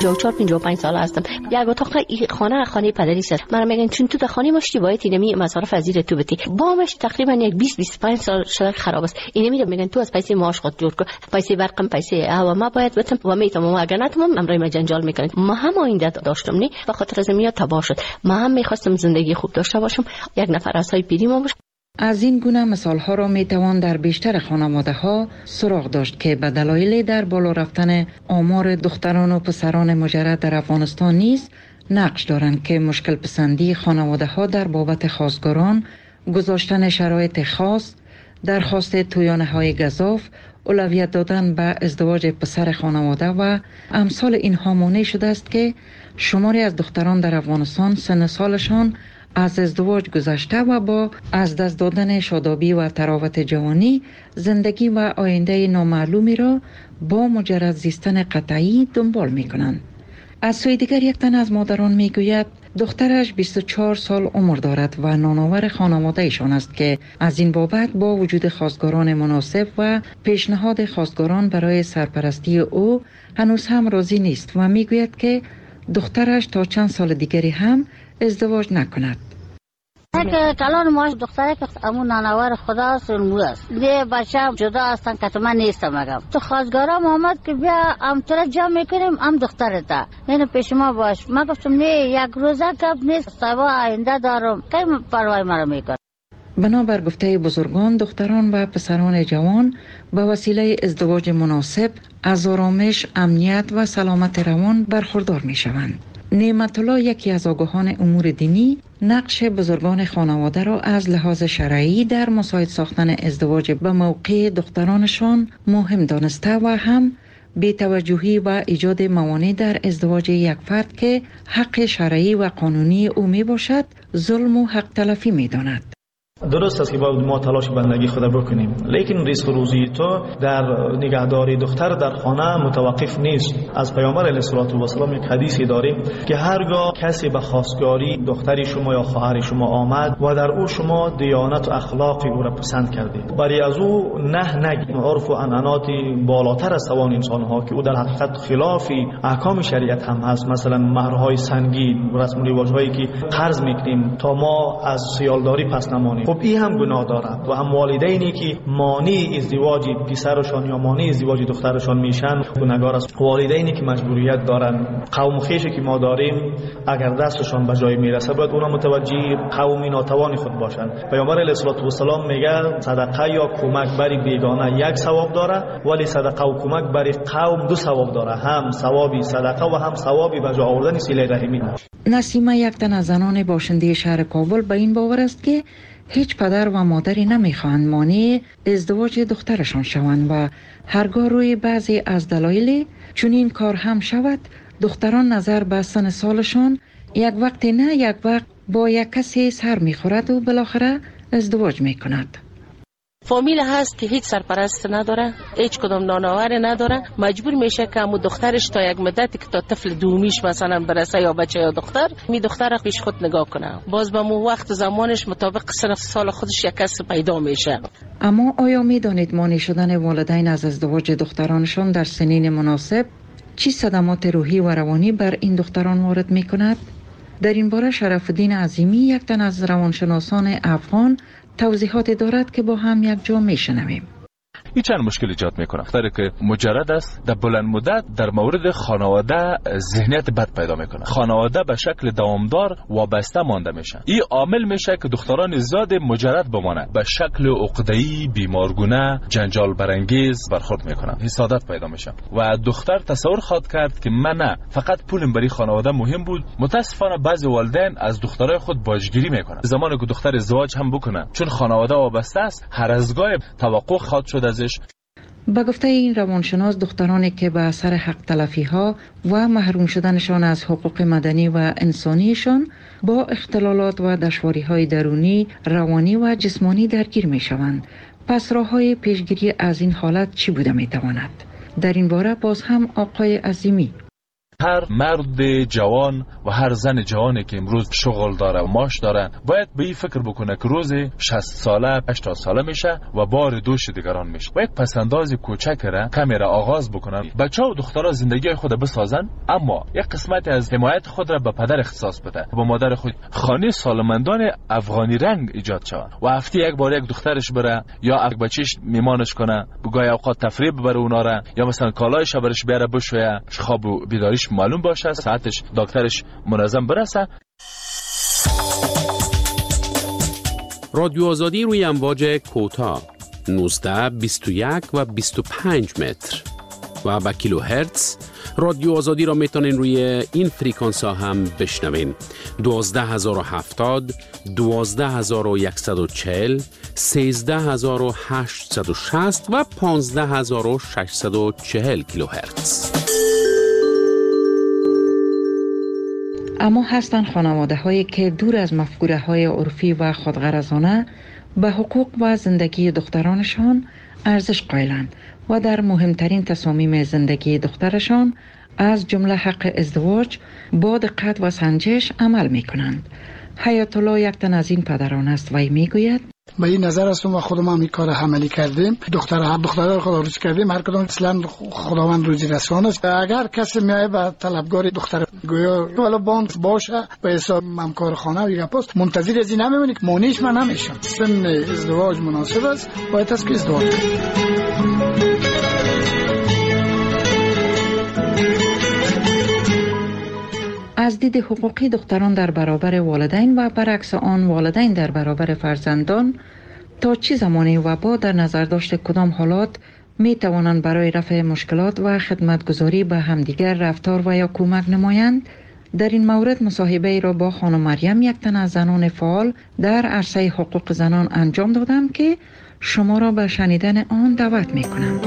پنجاه و چهار پنجاه و پنج ساله هستم. یک اتاق خانه خانه پدری است. من میگن چون تو در خانه مشتی باید اینمی مصارف از زیر تو بدی. بامش تقریبا یک بیست بیست و پنج سال شده خراب است. اینمی میگن تو از پیسه معاش خود جور کن، پیسه برقم پیسه هوا ما باید بدم و میتونم اگر نتونم امرای ما جنجال میکنید. ما هم آینده داشتم نی به خاطر زمیا تباه شد. ما هم میخواستم زندگی خوب داشته باشم، یک نفر از های پیری ما باشه. از این گونه مثال‌ها را می‌توان در بیشتر خانواده‌ها سراغ داشت که به دلایل در بالا رفتن آمار دختران و پسران مجرد در افغانستان نیز نقش دارند که مشکل پسندی خانواده‌ها در بابت خواستگاران، گذاشتن شرایط خاص، درخواست تویانه‌های گزاف، اولویت دادن به ازدواج پسر خانواده و امثال اینها مانع شده است که شماری از دختران در افغانستان سن سالشان از ازدواج گذشته و با از دست دادن شادابی و تراوت جوانی زندگی و آینده نامعلومی را با مجرد زیستن قطعی دنبال می کنند. از سوی دیگر یک تن از مادران می گوید دخترش بیست و چهار سال عمر دارد و نانآور خانواده ایشان است که از این بابت با وجود خواستگاران مناسب و پیشنهاد خواستگاران برای سرپرستی او هنوز هم راضی نیست و می گوید که دخترش تا چند سال دیگری هم ازدواج نکند. که کلان ماش دختره که امون نانوار خدا سرمو است دیگه بچه هم جدا هستن که من نیستم اگم تو خواستگارا محمد که بیا ام تو را جمع میکنیم ام دختره تا اینو پیش ما باش. ما گفتم نه یک روزه کب نیست سوا آینده دارم که پروای مرا میکن. بنابر گفته بزرگان دختران و پسران جوان به وسیله ازدواج مناسب از آرامش، امنیت و سلامت روان برخوردار می شوند. نعمت الله یکی از آگاهان امور دینی نقش بزرگان خانواده را از لحاظ شرعی در مساعد ساختن ازدواج به موقع دخترانشان مهم دانسته و هم بی‌توجهی و ایجاد موانع در ازدواج یک فرد که حق شرعی و قانونی او می باشد ظلم و حق تلفی می داند. درست است که باید ما تلاش بندگی خود بکنیم، لیکن رزق روزی تو در نگهداری دختر در خانه متوقف نیست. از پیامبر علیه السلام یک حدیثی داریم که هرگاه کسی به خواستگاری دختری شما یا خواهر شما آمد و در او شما دیانت و اخلاق او را پسند کردید، برای از او نه نگید. عرف و عنعنات بالاتر از توان انسان ها که او در حقیقت خلاف احکام شریعت هم هست، مثلا مهرهای سنگین، رسم و رواج هایی که قرض میکنیم تا ما از سیالداری پس نمانیم، خب این هم گناه دارد. و هم والدینی که مانع ازدواج پسرشان یا مانع ازدواج دخترشان میشن گناهگار است. والدینی که مجبوریت دارن، قوم خویشی که ما داریم، اگر دستشان به جای میرسه باید اونا متوجه قوم ناتوان خود باشند. پیامبر علیه السلام میگه صدقه یا کمک بر بیگانه یک ثواب داره، ولی صدقه و کمک بر قوم دو ثواب داره، هم ثوابی صدقه و هم ثوابی به جا آوردن صله رحمی. نسیمه یک تن از زنان باشنده شهر کابل به این باور است که هیچ پدر و مادری نمیخواهند مانع ازدواج دخترشان شوند و هرگاه روی بعضی از دلایل چون این کار هم شود دختران نظر به سن سالشان یک وقت نه یک وقت با یک کسی سر میخورد و بالاخره ازدواج میکند. فامیل هست که هیچ سرپرست نداره، هیچ کدام نانآور نداره، مجبور میشه که امو دخترش تا یک مدتی که تا طفل دومیش مثلا برسه یا بچه یا دختر می دختر پیش خود نگاه کنه، باز به مو وقت زمانش مطابق سن سال خودش یک کس پیدا میشه. اما آیا میدانید مانع شدن والدین از ازدواج دخترانشان در سنین مناسب چی صدمات روحی و روانی بر این دختران وارد میکند؟ در این باره شرف الدین عظیمی یک تن از روانشناسان افغان توضیحات دارد که با هم یک جا میشنویم. این چند مشکل ایجاد میکنه. دختری که مجرد است در بلند مدت در مورد خانواده ذهنیت بد پیدا میکنه، خانواده به شکل دوامدار وابسته مانده میشه. این عامل میشه که دختران زیاد مجرد بمانه، به شکل عقده‌ای، بیمارگونه، جنجال برانگیز برخورد میکنن، حسادت پیدا میشه و دختر تصور خواهد کرد که من نه فقط پولم برای خانواده مهم بود. متاسفانه بعضی والدین از دخترای خود باجگیری میکنن. زمانی که دختر ازدواج هم بکنه چون خانواده وابسته است، هر از گاه توقع خواهد شد ازش. با گفته این روانشناس دخترانی که به اثر حق تلفی ها و محروم شدنشان از حقوق مدنی و انسانیشان با اختلالات و دشواری های درونی، روانی و جسمانی درگیر می شوند. پس راه های پیشگیری از این حالت چی بوده می تواند؟ در این باره باز هم آقای عظیمی. هر مرد جوان و هر زن جوانی که امروز شغل داره و معاش داره باید به این فکر بکنه که روز شصت ساله هشتاد ساله میشه و بار دوش دیگران میشه و یک پسنداز کوچک را کمی را آغاز بکنن. بچه و دخترها زندگی خود بسازن، اما یک قسمت از حمایت خود را به پدر اختصاص بده، با مادر خود. خانه سالمندان افغانی رنگ ایجاد شود و هفته یک بار یک دخترش بره یا یک بچهش میمانش کنه، بگاه اوقات تفریح ببره اونا را، یا مثلا کالایش برش بیاره بشویه، خواب و بیداریش معلوم باشه، ساعتش دکترش منظم برسه. رادیو آزادی روی امواج کوتاه نوزده، بیست و یک و بیست و پنج متر و با کیلو هرتز. رادیو آزادی را میتونین روی این فریکانس ها هم بشنوین: دوازده هزار و هفتاد، دوازده هزار و صد و چهل، سیزده هزار و هشتصد و شصت و پانزده هزار و ششصد و چهل کیلو هرتز. اما هستند خانواده هایی که دور از مفکوره های عرفی و خودغرضانه به حقوق و زندگی دخترانشان ارزش قائلند و در مهمترین تصامیم زندگی دخترشان از جمله حق ازدواج با دقت و سنجش عمل می کنند. حیات الله یک تن از این پدران است و می گوید: به این نظر هستم و خودم هم این کار عملی کردیم. دختر هر دختر خدا روزی کردیم، هر کدام اصلا خداوند روزی رسان است. اگر کسی میایه به طلبگار دختر گویا والا باند باشه به حساب همکار خانه و گپاست، منتظر از این نمیمونی که مونیش من نمیشم. سن ازدواج مناسب است، باید است که ازدواج از دید حقوقی دختران در برابر والدین و برعکس آن والدین در برابر فرزندان تا چه زمانی و با در نظر داشت کدام حالات می توانند برای رفع مشکلات و خدمتگزاری به همدیگر رفتار و یا کمک نمایند؟ در این مورد مصاحبه را با خانم مریم، یک تن از زنان فعال در عرصه حقوق زنان انجام دادم که شما را به شنیدن آن دعوت می کنم.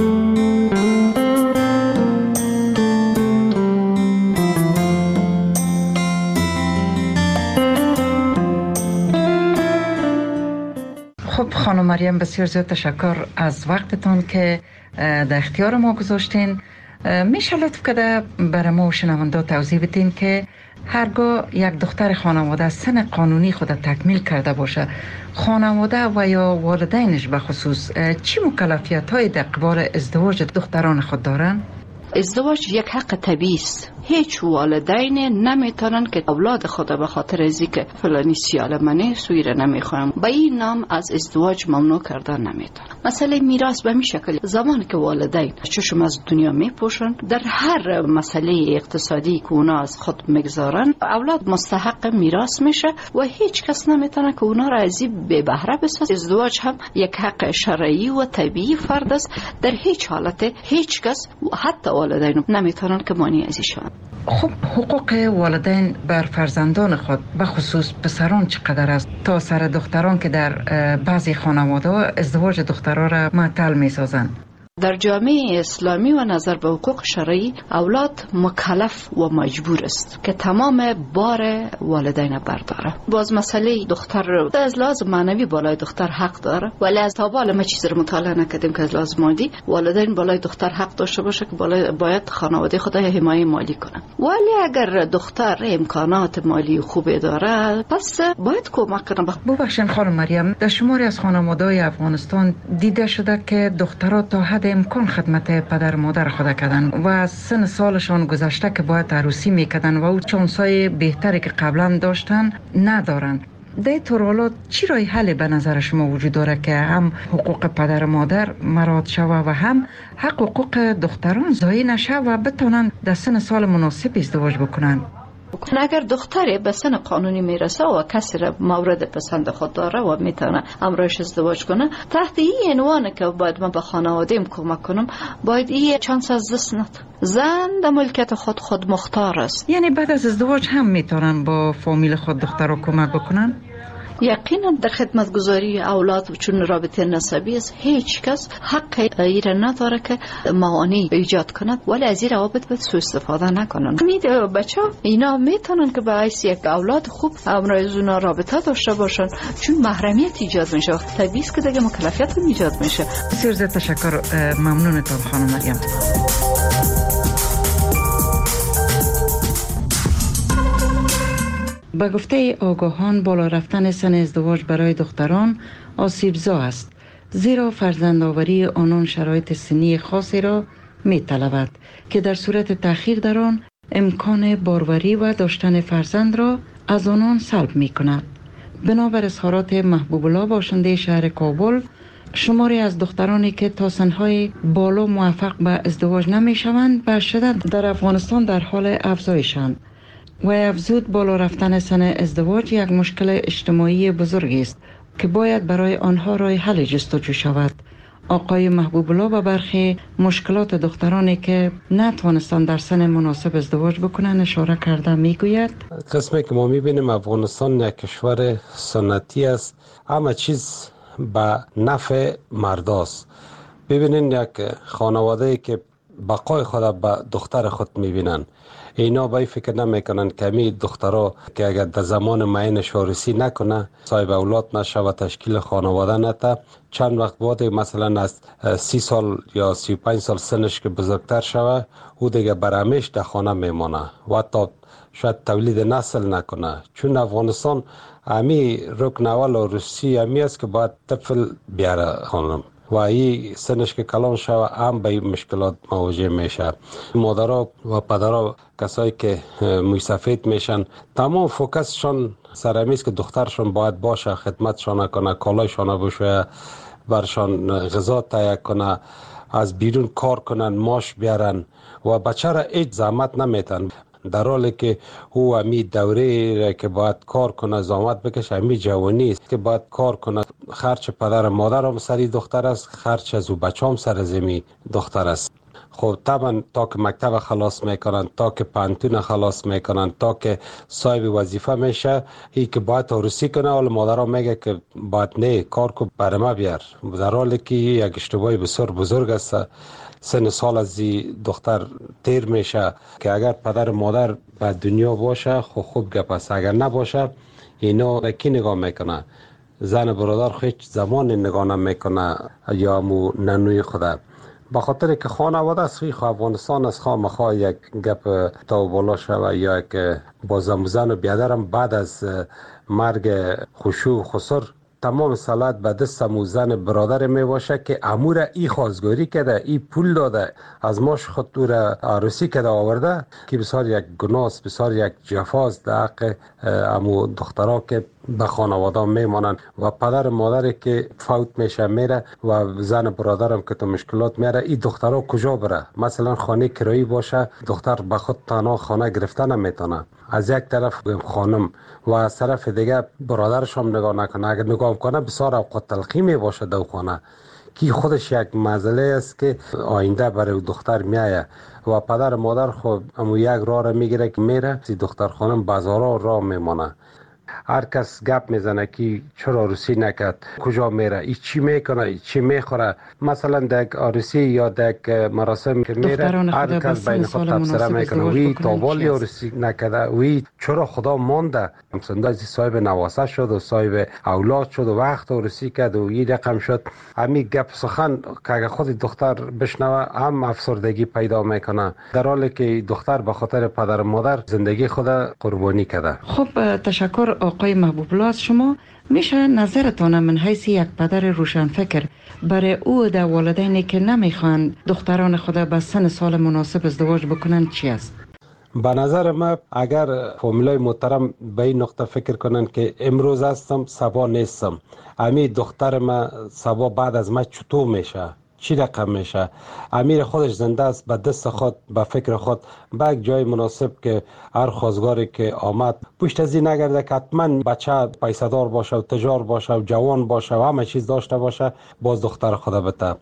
خب خانم مریم، بسیار زیاد تشکر از وقتتون که در اختیار ما گذاشتین. میشه لطف کرده برای ما و شنونده توضیح بدین که هرگاه یک دختر خانواده سن قانونی خود تکمیل کرده باشه، خانواده و یا والدینش به خصوص چی مکلفیت های در قبال ازدواج دختران خود دارن؟ ازدواج یک حق طبیعی است. هیچ والدین نمیتونن که اولاد خود به خاطر از اینکه فلانی سیاله منه سویره نمیخوام به این نام از ازدواج ممنوع کردن نمیتونن. مسئله میراث به این شکل، زمانی که والدین چشم از دنیا میپوشن، در هر مسئله اقتصادی که اونا از خود میگذارن، اولاد مستحق میراث میشه و هیچ کس نمیتونه که اونا را از این بی بهره بسازه. ازدواج هم یک حق شرعی و طبیعی فرد است. در هیچ حالت هیچ کس حتی والدین نمیتونن که مانع از ایشان. خب حقوق والدین بر فرزندان خود به خصوص پسران چقدر است تا سر دختران که در بعضی خانواده ازدواج دخترها را معطل میسازند؟ در جامعه اسلامی و نظر به حقوق شرعی اولاد مکلف و مجبور است که تمام بار والدین برداره. باز مسئله دختر از لحاظ معنوی بالای دختر حق داره، ولی از تا بالا ما چیزی رو مطالعه نکردیم که از لحاظ مادی والدین بالای دختر حق داشته باشه که بالای باید خانواده خود حمایت مالی کنه. ولی اگر دختر امکانات مالی خوبی داره پس باید کمک کنه. ببخشید خانم مریم، در شماری از خانواده‌های افغانستان دیده شده که دخترها تا حد امکان خدمت پدر مادر خود کردن و از سن سالشان گذشته که باید عروسی میکردن و او چانسای بهتری که قبلا داشتن ندارن. در طور حالات چی رای حل به نظر شما وجود داره که هم حقوق پدر مادر مراعات شوه و هم حق حقوق دختران ضایع نشه و بتونن در سن سال مناسب ازدواج بکنن؟ اگر دختری به سن قانونی میرسه و کسی را مورد پسند خود داره و میتونه امرایش ازدواج کنه، تحت این عنوان که باید من به خانواده‌ام کمک کنم، باید این چانس از دست ندم. زن در ملکیت خود خود مختار است. یعنی بعد از ازدواج هم میتونن با فامیل خود دختر رو کمک بکنن؟ یقینا در خدمتگزاری اولاد چون رابطه نسبی است، هیچ کس حق ایره نداره که معانی ایجاد کند، ولی از این روابط باید سوء استفاده نکنن. میده بچه اینا میتونن که باعث یک اولاد خوب امروز اونا رابطه داشته باشن، چون محرمیت ایجاد میشه. وقت طبیعی است که دیگه مکلفیت ایجاد میشه. بسیار تشکر، ممنونتون خانم مریم. به گفته آگاهان بالا رفتن سن ازدواج برای دختران آسیبزا است، زیرا فرزندآوری آنان شرایط سنی خاصی را می طلبد که در صورت تأخیر در آن امکان باروری و داشتن فرزند را از آنان سلب می کند. بنابر اظهارات محبوب الله باشنده شهر کابل، شماری از دخترانی که تا سنهای بالا موفق به ازدواج نمی شوند به شدت در افغانستان در حال افزایشند و افزود بالا رفتن سن ازدواج یک مشکل اجتماعی بزرگ است که باید برای آنها راه حل جستجو شود. آقای محبوب الله به برخی مشکلات دخترانی که نتوانستند در سن مناسب ازدواج بکنند اشاره کرده میگوید قسمی که ما میبینیم افغانستان یک کشور سنتی است، همه چیز به نفع مرداست. ببینین یک خانواده که بقای خود به دختر خود میبینن، اینا به فکر نمیکنن که می دخترها که اگر در زمان معین شورسی نکنه، صاحب اولاد نشه و تشکیل خانواده نته، چند وقت بعد مثلا از سی سال یا سی و پنج سال سنش که بزرگتر شوه، او دیگه برهمش در خانه میمانه و تا شاید تولید نسل نکنه. چون افغانستان امی رکن اول و روسی امی است که باید طفل بیاره خانم و این سنش که کلان شوه هم به مشکلات مواجه میشه. مادرها و پدرها کسایی که موی سفید میشن تمام فوکسشان سر امیست که دخترشان باید باشه، خدمتشان کنه، کالایشان بشویه، برشان غذا تهیه کنه، از بیرون کار کنن، ماش بیارن و بچه را هیچ زحمت نمیتن، در حالی که او امی دوره که باید کار کنه، زحمت بکشه، امی جوانی است که باید کار کنه. خرچ پدر مادر هم سری دختر است، خرچ از او بچه هم سر زمی دختر است. خب طبعا تا که مکتب خلاص میکنن، تا که پانتون خلاص میکنن، تا که صاحب وظیفه میشه، ای که باید عروسی کنه، حالا مادرها میگه که باید نه کار کو برما بیار، در حالی که یک اشتباهی بسیار بزرگ است. سن سال از دختر تیر میشه که اگر پدر مادر به دنیا باشه خب خوب گپ است، اگر نباشه اینا کی نگاه میکنه؟ زن برادر خود هیچ زمان نگاه نمیکنه یا مو ننوی خدا. به خاطر که خانواده است، خو افغانستان از خواه مخواه یک گپ تا بالا شوه یا که با زن و بیادرم بعد از مرگ خوشو و خسر تمام صلاحیت به دست زن برادر می باشه که امور ای خواستگاری کرده، ای پول داده، از ماش خود او را عروسی کرده آورده، که بسیار یک گناه، بسیار یک جفاست در حق امو دخترها که به خانواده میمانند و پدر مادر که فوت میشه میره و زن برادرم که تو مشکلات میره، این دخترها کجا بره؟ مثلا خانه کرایی باشه، دختر به خود تنها خانه گرفته نمیتونه، از یک طرف خانم و از طرف دیگه برادرش هم نگاه نکنه. اگر نگاه کنه بسیار اوقات تلخی می باشه دو خانه، که خودش یک مسئله است که آینده برای دختر میایه و پدر مادر خود امو یک راه را میگیره که میره، دختر خانم بازارا راه میمانه. هر کس گپ میزنه که چرا عروسی نکرد، کجا میره، ای چی میکنه، ای چی میخوره. مثلا در عروسی یا در مراسم که میره هر کس بین خود تبصره میکنه، وی تاوالی عروسی نکرده، وی چرا خدا مانده، مثلا صاحب نواسه شد و صاحب اولاد شد و وقت عروسی کرد و این رقم شد. همین گپ سخن که اگر خود دختر بشنوه هم افسردگی پیدا میکنه، در حالی که دختر به خاطر پدر مادر زندگی خود قربانی کرده. خب تشکر آقای محبوب الله. از شما میشه نظرتان من حیث یک پدر روشنفکر برای او در والدینی که نمیخوان دختران خود به سن سال مناسب ازدواج بکنن چی است؟ به نظر من اگر فامیلای محترم به این نقطه فکر کنن که امروز هستم سبا نیستم، امی دختر من سبا بعد از من چطور میشه، چی رقم میشه، امیر خودش زنده است، به دست خود به فکر خود به یک جای مناسب که هر خواستگاری که آمد پشت از این نگرده که حتما بچه پیسه‌دار باشه و تجار باشه و جوان باشه و همه چیز داشته باشه، باز دختر خدا بده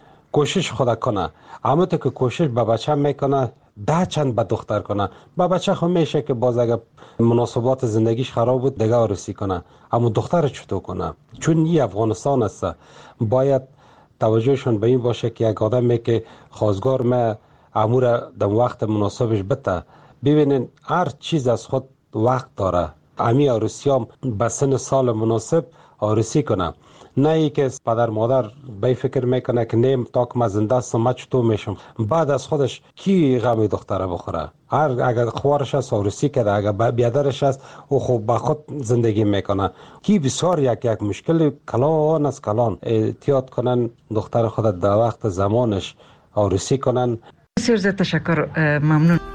کوشش خدا کنه. اما تو که کوشش به بچه میکنه ده چند به دختر کنه، به بچه خود میشه که باز اگر مناسبات زندگیش خراب بود دیگه عروسی کنه، اما دختر چطور کنه؟ چون این افغانستان است، باید توجهشون به این باشه که یک آدمی که خواستگار ما امور در وقت مناسبش بده. ببینین هر چیز از خود وقت داره، امی عروسیام به سن سال مناسب عروسی کنه، نه ای که پدر مادر به فکر میکنه که نیم تا که من زنده هستم من چطور میشم، بعد از خودش کی غم دختره بخوره. هر اگر خوارش است عروسی کرده، اگر بیادرش است او خوب با خود زندگی میکنه. کی بسیار یک یک مشکل کلان از کلان احتیاط کنن دختر خود در وقت زمانش عروسی کنن. بسیار زیاد تشکر، ممنون.